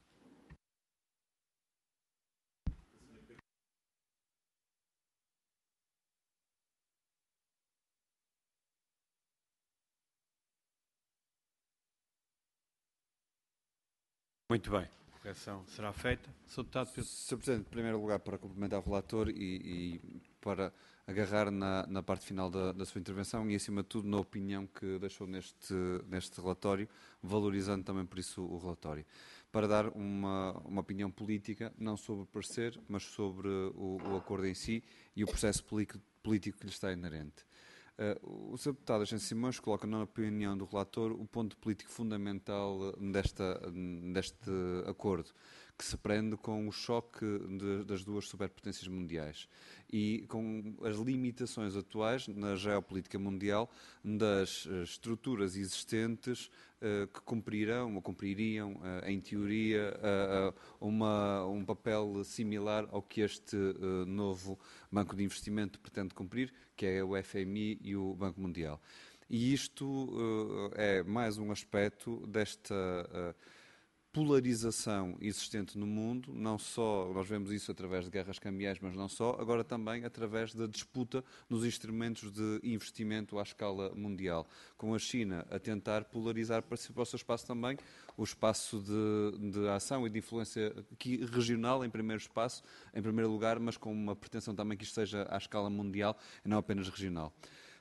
I: Muito bem. A correção será feita. Sr. Deputado Pedro.
E: Sr. Presidente, em primeiro lugar, para complementar o relator e para agarrar na parte final da sua intervenção e, acima de tudo, na opinião que deixou neste relatório, valorizando também por isso o relatório. Para dar uma opinião política, não sobre o parecer, mas sobre o acordo em si e o processo político que lhe está inerente. O Sr. Deputado Sr. Simões coloca na opinião do relator o ponto político fundamental deste acordo, que se prende com o choque das duas superpotências mundiais e com as limitações atuais na geopolítica mundial das estruturas existentes que cumpririam, em teoria, um papel similar ao que este novo Banco de Investimento pretende cumprir, que é o FMI e o Banco Mundial. E isto é mais um aspecto polarização existente no mundo, não só, nós vemos isso através de guerras cambiais, mas não só, agora também através da disputa nos instrumentos de investimento à escala mundial, com a China a tentar polarizar para o seu espaço também, o espaço de ação e de influência regional em primeiro lugar, mas com uma pretensão também que isto seja à escala mundial e não apenas regional.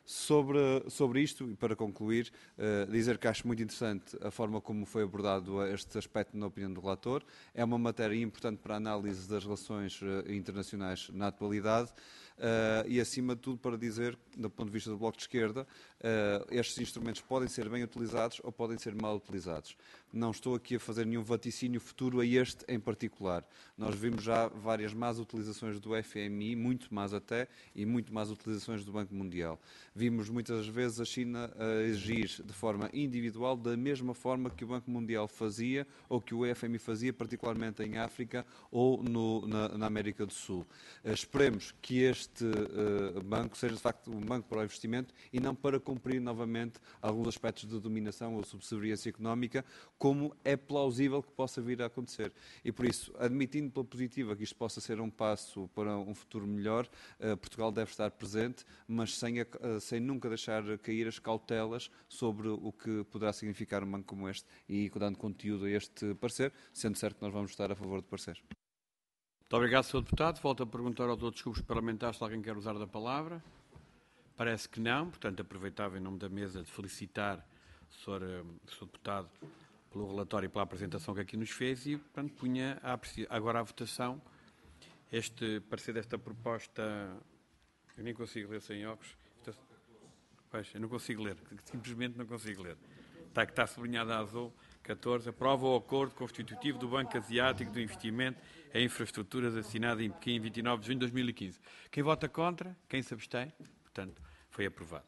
E: Sobre isto, e para concluir, dizer que acho muito interessante a forma como foi abordado este aspecto na opinião do relator. É uma matéria importante para a análise das relações internacionais na atualidade. E, acima de tudo, para dizer, do ponto de vista do Bloco de Esquerda, estes instrumentos podem ser bem utilizados ou podem ser mal utilizados. Não estou aqui a fazer nenhum vaticínio futuro a este em particular. Nós vimos já várias más utilizações do FMI, muito más até, e muito más utilizações do Banco Mundial. Vimos muitas vezes a China agir de forma individual, da mesma forma que o Banco Mundial fazia ou que o FMI fazia, particularmente em África ou na América do Sul. Esperemos que este banco seja, de facto, um banco para o investimento e não para cumprir novamente alguns aspectos de dominação ou subserviência económica, como é plausível que possa vir a acontecer. E, por isso, admitindo pela positiva que isto possa ser um passo para um futuro melhor, Portugal deve estar presente, mas sem nunca deixar cair as cautelas sobre o que poderá significar um banco como este e dando conteúdo a este parecer, sendo certo que nós vamos estar a favor do parecer.
I: Muito obrigado, Sr. Deputado. Volto a perguntar aos outros grupos parlamentares se alguém quer usar da palavra. Parece que não, portanto, aproveitava em nome da mesa de felicitar o Sr. Deputado pelo relatório e pela apresentação que aqui nos fez e, portanto, punha agora à votação este parecer desta proposta. Eu nem consigo ler sem óculos. Pois, eu não consigo ler, simplesmente não consigo ler. Está sublinhado a azul. 14. Aprova o acordo constitutivo do Banco Asiático do Investimento em Infraestruturas assinado em Pequim, 29 de junho de 2015. Quem vota contra? Quem se abstém? Portanto, foi aprovado.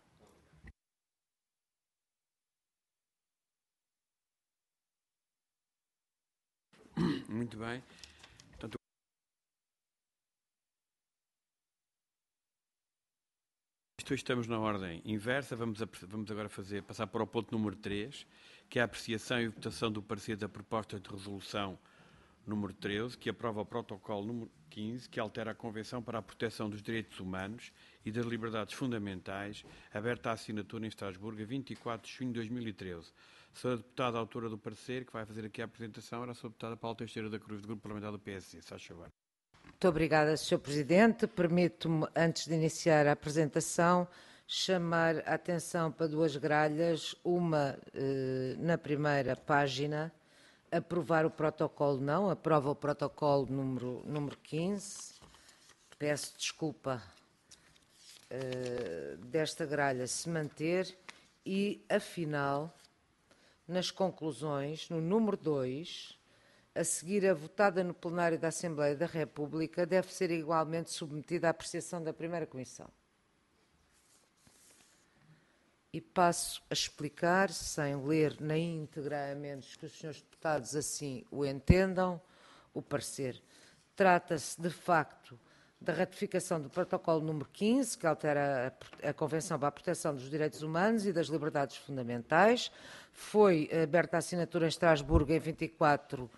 I: Muito bem. Portanto, estamos na ordem inversa. Vamos agora passar para o ponto número 3, que é a apreciação e votação do parecer da proposta de resolução número 13, que aprova o protocolo número 15, que altera a Convenção para a Proteção dos Direitos Humanos e das Liberdades Fundamentais, aberta à assinatura em Estrasburgo a 24 de junho de 2013. A senhora deputada autora do parecer, que vai fazer aqui a apresentação, era a senhora deputada Paula Teixeira da Cruz, do Grupo Parlamentar do PSD. Se faz favor.
G: Muito obrigada, Sr. Presidente. Permito-me, antes de iniciar a apresentação, chamar a atenção para duas gralhas, uma na primeira página, aprovar o protocolo não, aprova o protocolo número 15. Peço desculpa desta gralha se manter e, afinal, nas conclusões, no número 2, a seguir a votada no plenário da Assembleia da República, deve ser igualmente submetida à apreciação da primeira Comissão. E passo a explicar, sem ler na íntegra, a menos que os senhores deputados assim o entendam, o parecer. Trata-se, de facto, da ratificação do protocolo número 15, que altera a Convenção para a Proteção dos Direitos Humanos e das Liberdades Fundamentais. Foi aberta a assinatura em Estrasburgo em 24...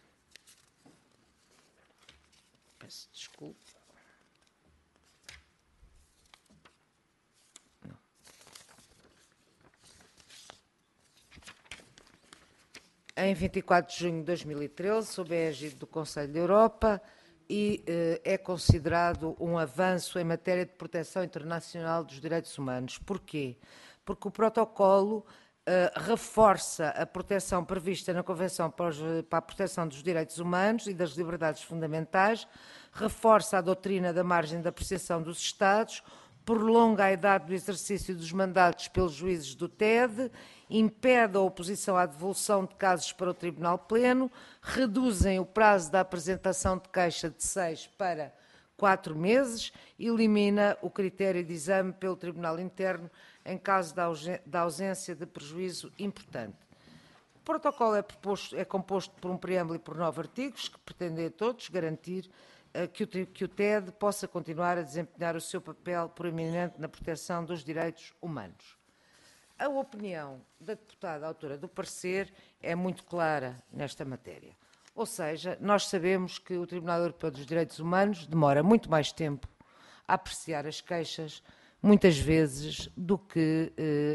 G: Peço desculpa. Em 24 de junho de 2013, sob a égide do Conselho da Europa, e é considerado um avanço em matéria de proteção internacional dos direitos humanos. Porquê? Porque o protocolo reforça a proteção prevista na Convenção para a Proteção dos Direitos Humanos e das Liberdades Fundamentais, reforça a doutrina da margem de apreciação dos Estados, prolonga a idade do exercício dos mandatos pelos juízes do TED, impede a oposição à devolução de casos para o Tribunal Pleno, reduzem o prazo da apresentação de queixa de 6 para 4 meses, elimina o critério de exame pelo Tribunal Interno em caso da ausência de prejuízo importante. O protocolo é composto por um preâmbulo e por 9 artigos que pretendem a todos garantir que o TED possa continuar a desempenhar o seu papel proeminente na proteção dos direitos humanos. A opinião da deputada autora do parecer é muito clara nesta matéria. Ou seja, nós sabemos que o Tribunal Europeu dos Direitos Humanos demora muito mais tempo a apreciar as queixas, muitas vezes, do que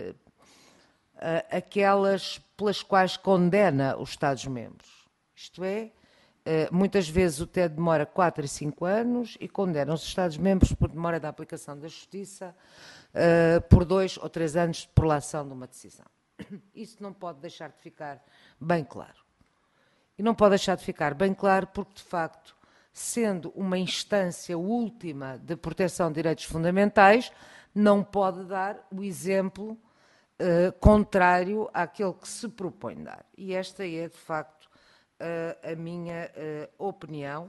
G: aquelas pelas quais condena os Estados-membros. Isto é, muitas vezes o TED demora 4 e 5 anos e condena os Estados-membros por demora da aplicação da justiça por 2 ou 3 anos por lação de uma decisão. Isso não pode deixar de ficar bem claro. E não pode deixar de ficar bem claro porque, de facto, sendo uma instância última de proteção de direitos fundamentais, não pode dar o exemplo contrário àquele que se propõe dar. E esta é, de facto, a minha opinião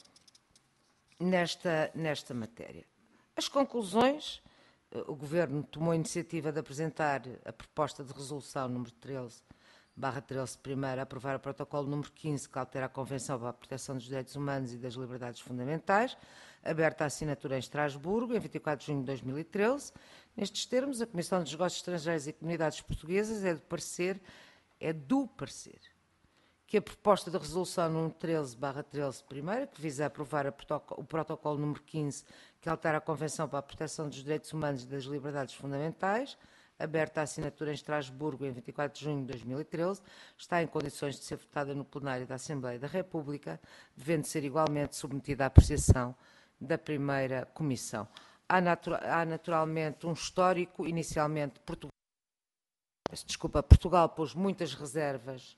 G: nesta matéria. As conclusões, o Governo tomou a iniciativa de apresentar a proposta de resolução número 13/13 primeiro, a aprovar o protocolo número 15, que altera a Convenção para a Proteção dos Direitos Humanos e das Liberdades Fundamentais, aberta à assinatura em Estrasburgo, em 24 de junho de 2013. Nestes termos, a Comissão dos Negócios Estrangeiros e Comunidades Portuguesas é do parecer que a proposta de resolução número 13/13 primeiro, que visa aprovar o protocolo número 15, que altera a Convenção para a Proteção dos Direitos Humanos e das Liberdades Fundamentais, aberta à assinatura em Estrasburgo em 24 de junho de 2013, está em condições de ser votada no plenário da Assembleia da República, devendo ser igualmente submetida à apreciação da primeira comissão. Há naturalmente um histórico, inicialmente Portugal pôs muitas reservas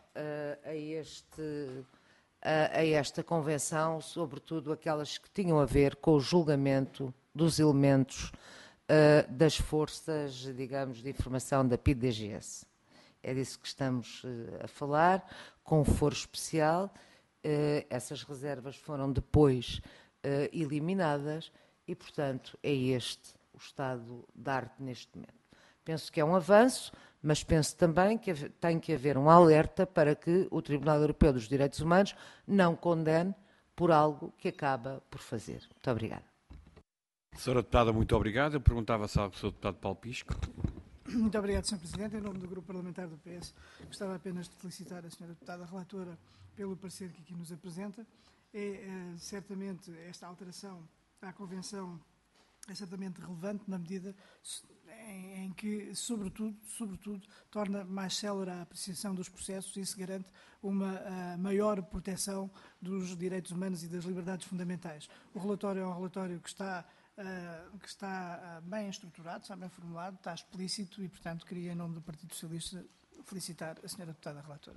G: a esta convenção, sobretudo aquelas que tinham a ver com o julgamento dos elementos das forças, digamos, de informação da PIDE-DGS. É disso que estamos a falar, com foro especial. Essas reservas foram depois eliminadas e, portanto, é este o estado da arte neste momento. Penso que é um avanço, mas penso também que tem que haver um alerta para que o Tribunal Europeu dos Direitos Humanos não condene por algo que acaba por fazer. Muito obrigada.
I: Senhora Deputada, muito obrigado. Eu perguntava-se algo sobre o Deputado Paulo Pisco.
D: Muito obrigado, Sr. Presidente. Em nome do Grupo Parlamentar do PS, gostava apenas de felicitar a Sra. Deputada Relatora pelo parecer que aqui nos apresenta. Certamente esta alteração à Convenção é certamente relevante na medida em que, sobretudo, torna mais célere a apreciação dos processos e se garante uma maior proteção dos direitos humanos e das liberdades fundamentais. O relatório é um relatório que está bem estruturado, está bem formulado, está explícito e, portanto, queria, em nome do Partido Socialista, felicitar a Sra. Deputada Relatora.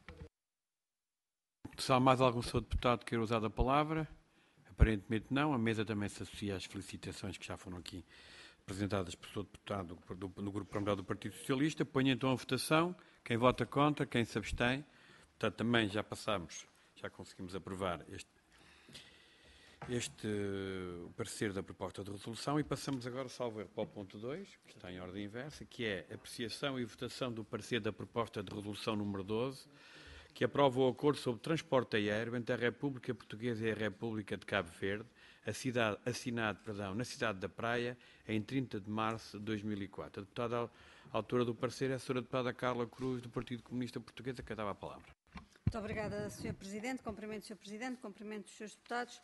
I: Se há mais algum senhor deputado que queira usar a palavra? Aparentemente não. A mesa também se associa às felicitações que já foram aqui apresentadas por senhor deputado no Grupo Parlamentar do Partido Socialista. Ponho então a votação. Quem vota contra, quem se abstém. Portanto, também já conseguimos aprovar o parecer da proposta de resolução e passamos agora, salvo erro, para o ponto 2, que está em ordem inversa, que é apreciação e votação do parecer da proposta de resolução número 12, que aprova o acordo sobre transporte aéreo entre a República Portuguesa e a República de Cabo Verde, assinado na cidade da Praia, em 30 de março de 2004. A deputada autora do parecer é a Sra. Deputada Carla Cruz, do Partido Comunista Português, a quem dava a palavra.
J: Muito obrigada, Sr. Presidente. Cumprimento o Sr. Presidente, cumprimento os Srs. Deputados.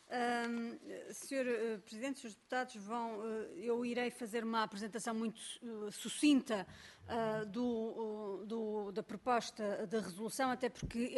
J: Sr. Presidente, Srs. Deputados, eu irei fazer uma apresentação muito sucinta da proposta de resolução, até porque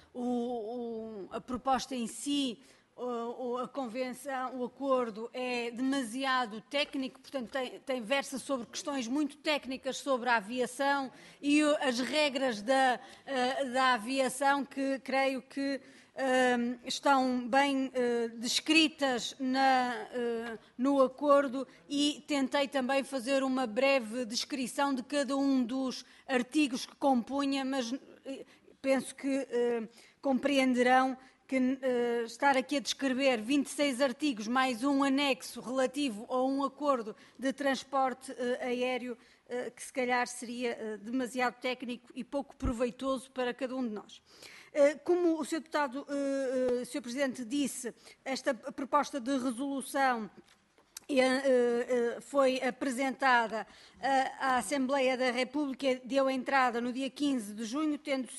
J: a proposta em si, a convenção, o acordo é demasiado técnico, portanto versa sobre questões muito técnicas sobre a aviação e as regras da aviação que creio que estão bem descritas no acordo e tentei também fazer uma breve descrição de cada um dos artigos que compunha, mas penso que compreenderão que estar aqui a descrever 26 artigos mais um anexo relativo a um acordo de transporte aéreo que se calhar seria demasiado técnico e pouco proveitoso para cada um de nós. Como o Sr. Deputado, Sr. Presidente, disse, esta proposta de resolução foi apresentada à Assembleia da República, deu entrada no dia 15 de junho, tendo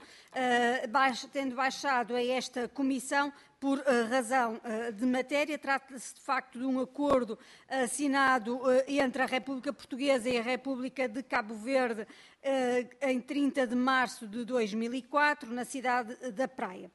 J: baixado a esta comissão por razão de matéria. Trata-se, de facto, de um acordo assinado entre a República Portuguesa e a República de Cabo Verde em 30 de março de 2004, na cidade da Praia.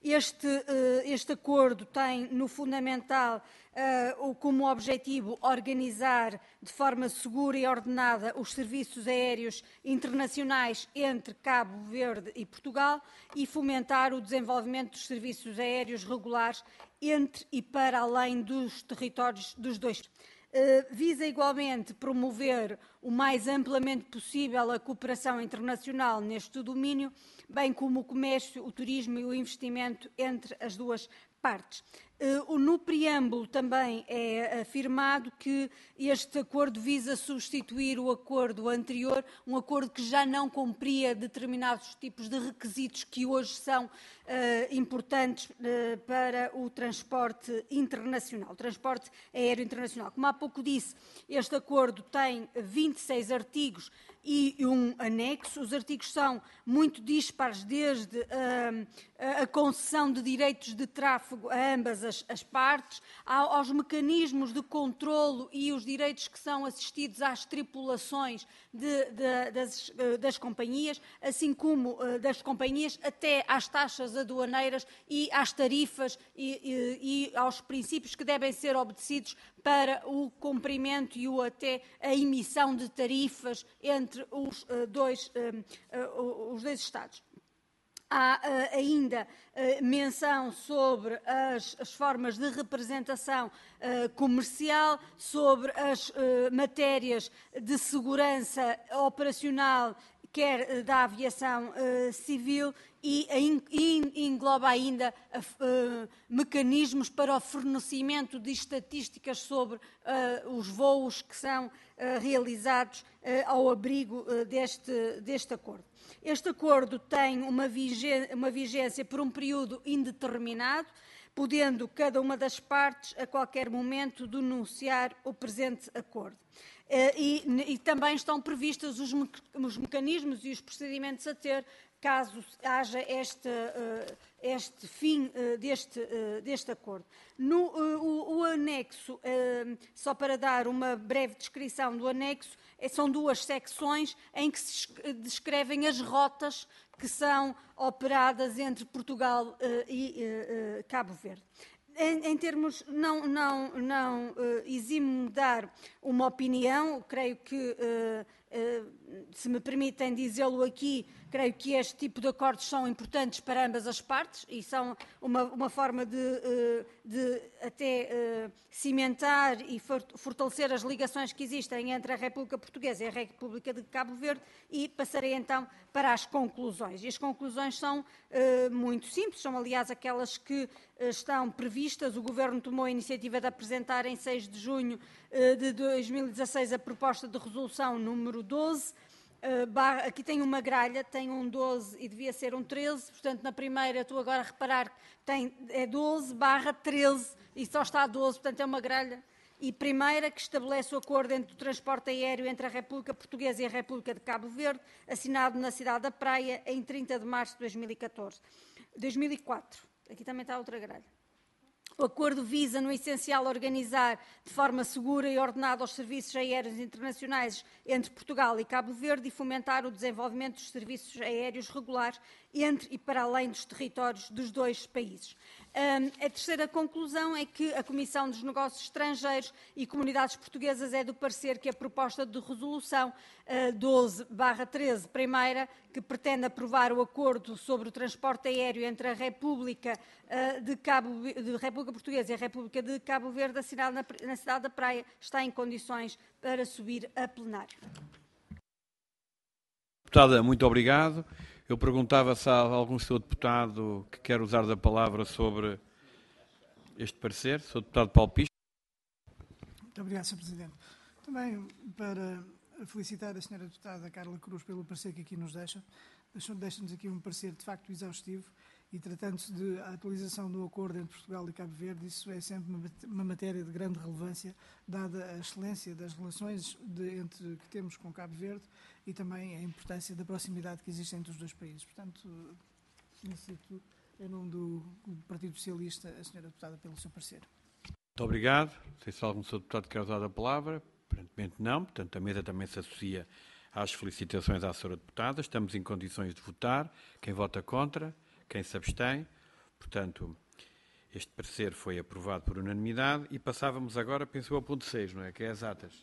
J: Este acordo tem, no fundamental, como objetivo organizar de forma segura e ordenada os serviços aéreos internacionais entre Cabo Verde e Portugal e fomentar o desenvolvimento dos serviços aéreos regulares entre e para além dos territórios dos dois. Visa igualmente promover o mais amplamente possível a cooperação internacional neste domínio, bem como o comércio, o turismo e o investimento entre as duas partes. No preâmbulo também é afirmado que este acordo visa substituir o acordo anterior, um acordo que já não cumpria determinados tipos de requisitos que hoje são importantes para o transporte internacional, o transporte aéreo internacional. Como há pouco disse, este acordo tem 26 artigos e um anexo. Os artigos são muito dispares, desde a concessão de direitos de tráfego a ambas as partes, aos mecanismos de controlo e os direitos que são assistidos às tripulações das companhias, assim como das companhias até às taxas aduaneiras e às tarifas e aos princípios que devem ser obedecidos para o cumprimento e até a emissão de tarifas entre os dois Estados. Há ainda menção sobre as formas de representação comercial, sobre as matérias de segurança operacional, quer da aviação civil, e engloba ainda mecanismos para o fornecimento de estatísticas sobre os voos que são realizados ao abrigo deste acordo. Este acordo tem uma vigência por um período indeterminado, podendo cada uma das partes, a qualquer momento, denunciar o presente acordo. E também estão previstos os mecanismos e os procedimentos a ter caso haja este fim deste acordo. O anexo, só para dar uma breve descrição do anexo, são duas secções em que se descrevem as rotas que são operadas entre Portugal e Cabo Verde. Em termos, não eximo-me dar uma opinião, creio que, se me permitem dizê-lo aqui, creio que este tipo de acordos são importantes para ambas as partes e são uma forma de até cimentar e fortalecer as ligações que existem entre a República Portuguesa e a República de Cabo Verde, e passarei então para as conclusões. E as conclusões são muito simples, são aliás aquelas que estão previstas. O Governo tomou a iniciativa de apresentar em 6 de junho de 2016 a proposta de resolução número 12, aqui tem uma gralha, tem um 12 e devia ser um 13, portanto na primeira estou agora a reparar que é 12/13 e só está a 12, portanto é uma gralha. E primeira, que estabelece o acordo entre o transporte aéreo entre a República Portuguesa e a República de Cabo Verde, assinado na cidade da Praia em 30 de março de 2004. Aqui também está outra gralha. O acordo visa, no essencial, organizar de forma segura e ordenada os serviços aéreos internacionais entre Portugal e Cabo Verde e fomentar o desenvolvimento dos serviços aéreos regulares entre e para além dos territórios dos dois países. A terceira conclusão é que a Comissão dos Negócios Estrangeiros e Comunidades Portuguesas é do parecer que a proposta de resolução 12/13, primeira, que pretende aprovar o acordo sobre o transporte aéreo entre a República República Portuguesa e a República de Cabo Verde, assinado na cidade da Praia, está em condições para subir a plenário.
I: Deputada, muito obrigado. Eu perguntava se há algum senhor deputado que quer usar da palavra sobre este parecer. Sr. Deputado Paulo Pisto.
D: Muito obrigado, Sr. Presidente. Também para felicitar a Sra. Deputada Carla Cruz pelo parecer que aqui nos deixa. Deixa-nos aqui um parecer de facto exaustivo e tratando-se de a atualização do acordo entre Portugal e Cabo Verde, isso é sempre uma matéria de grande relevância, dada a excelência das relações que temos com Cabo Verde e também a importância da proximidade que existe entre os dois países. Portanto, felicito em nome do Partido Socialista a senhora deputada pelo seu parecer.
I: Muito obrigado. Não sei se algum senhor deputado quer usar a palavra. Aparentemente não. Portanto, a mesa também se associa às felicitações à senhora deputada. Estamos em condições de votar. Quem vota contra? Quem se abstém? Portanto, este parecer foi aprovado por unanimidade e passávamos agora, penso, ao ponto 6, não é? Que é as atas.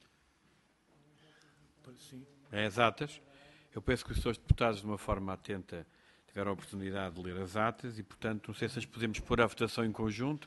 B: Sim.
I: É as atas. Eu penso que os senhores deputados, de uma forma atenta, tiveram a oportunidade de ler as atas e, portanto, não sei se as podemos pôr à votação em conjunto.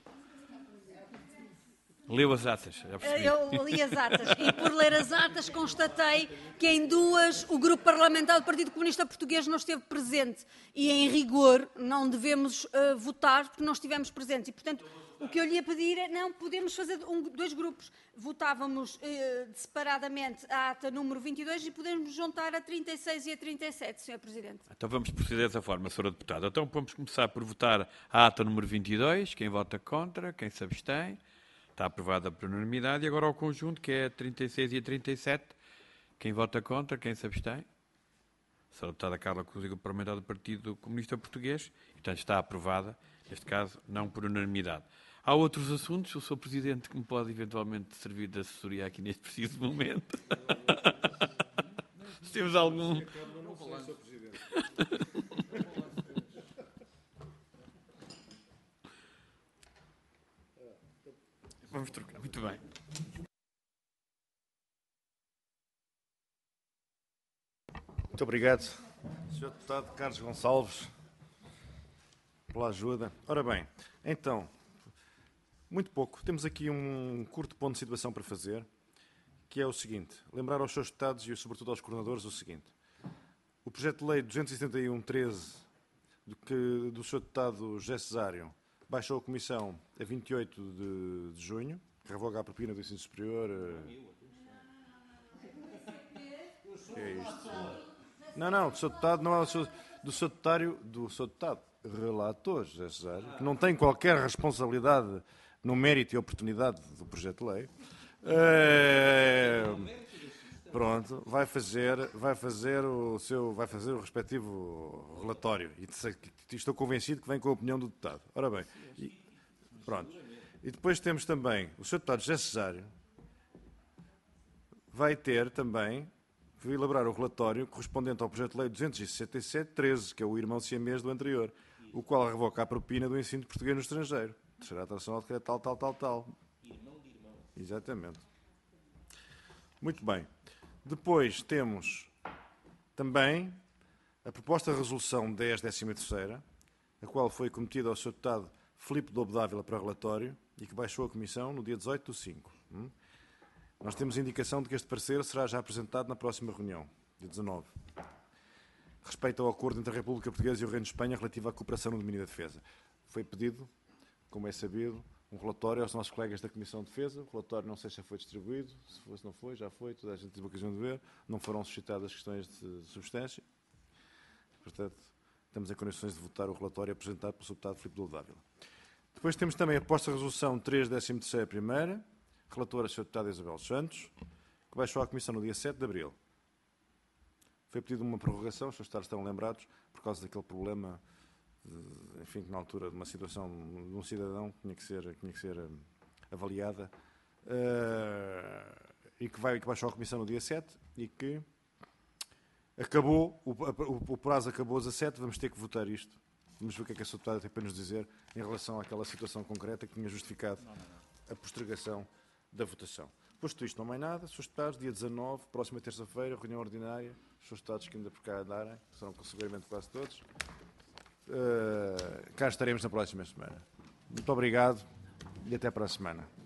I: Leu as atas, já percebi.
J: Eu li as atas e, por ler as atas, constatei que em duas o Grupo Parlamentar do Partido Comunista Português não esteve presente e, em rigor, não devemos votar porque não estivemos presentes. E, portanto, o que eu lhe ia pedir é, não, podemos fazer dois grupos. Votávamos separadamente a ata número 22 e podemos juntar a 36 e a 37, Sr. Presidente.
I: Então vamos proceder dessa forma, Sra. Deputada. Então vamos começar por votar a ata número 22. Quem vota contra, quem se abstém. Está aprovada por unanimidade. E agora ao conjunto, que é a 36 e a 37. Quem vota contra, quem se abstém? Sra. Deputada Carla Couso, Grupo Parlamentar do Partido Comunista Português. E, portanto, está aprovada, neste caso, não por unanimidade. Há outros assuntos, o Sr. Presidente, que me pode eventualmente servir de assessoria aqui neste preciso momento. Se temos algum...
A: Não sei, Sr. Presidente.
I: Vamos trocar. Muito bem.
A: Muito obrigado, Sr. Deputado Carlos Gonçalves, pela ajuda. Ora bem, então, muito pouco. Temos aqui um curto ponto de situação para fazer, que é o seguinte. Lembrar aos seus deputados e, sobretudo, aos coordenadores o seguinte. O projeto de lei 271/13 do Sr. Deputado José Cesário baixou a Comissão a 28 de junho, que revoga a propina do ensino superior. Que é isto? Não, do Sr. Deputado, não é do Sr. Deputado relator José Cesário, que não tem qualquer responsabilidade no mérito e oportunidade do projeto de lei. Pronto, vai fazer o respectivo relatório e estou convencido que vem com a opinião do deputado. Ora bem, pronto. E depois temos também o Sr. Deputado José Cesário vai ter também que elaborar o relatório correspondente ao projeto de lei 267/13, que é o irmão siamês do anterior, o qual revoca a propina do ensino de português no estrangeiro. Terceira atração ao decreto tal. Irmão de irmão. Exatamente. Muito bem. Depois temos também a proposta de resolução 10/13ª, a qual foi cometida ao Sr. Deputado Filipe Lobo Dávila para relatório e que baixou a Comissão no dia 18/5. Nós temos indicação de que este parecer será já apresentado na próxima reunião, dia 19. Respeito ao acordo entre a República Portuguesa e o Reino de Espanha relativo à cooperação no domínio da defesa. Foi pedido, como é sabido, um relatório aos nossos colegas da Comissão de Defesa. O relatório não sei se já foi distribuído, se não foi, já foi, toda a gente teve a ocasião de ver. Não foram suscitadas questões de substância. Portanto, estamos em condições de votar o relatório apresentado pelo Sr. Deputado Filipe Lobo Dávila. Depois temos também a proposta de resolução 3/13ª, relatora a Sr. Deputado Isabel Santos, que baixou à Comissão no dia 7 de abril. Foi pedido uma prorrogação, os seus deputados estão lembrados, por causa daquele problema, enfim, que na altura de uma situação de um cidadão que tinha que ser avaliada, e que baixou à Comissão no dia 7 e que acabou, o prazo acabou a 17, vamos ter que votar isto. Vamos ver o que é que a Sra. Deputada tem para nos dizer em relação àquela situação concreta que tinha justificado a postergação da votação. Posto isto, não mais nada. Srs. Deputados, dia 19, próxima terça-feira, reunião ordinária. Os Srs. Deputados que ainda por cá andarem, serão seguramente quase todos. Cá estaremos na próxima semana. Muito obrigado e até para a semana.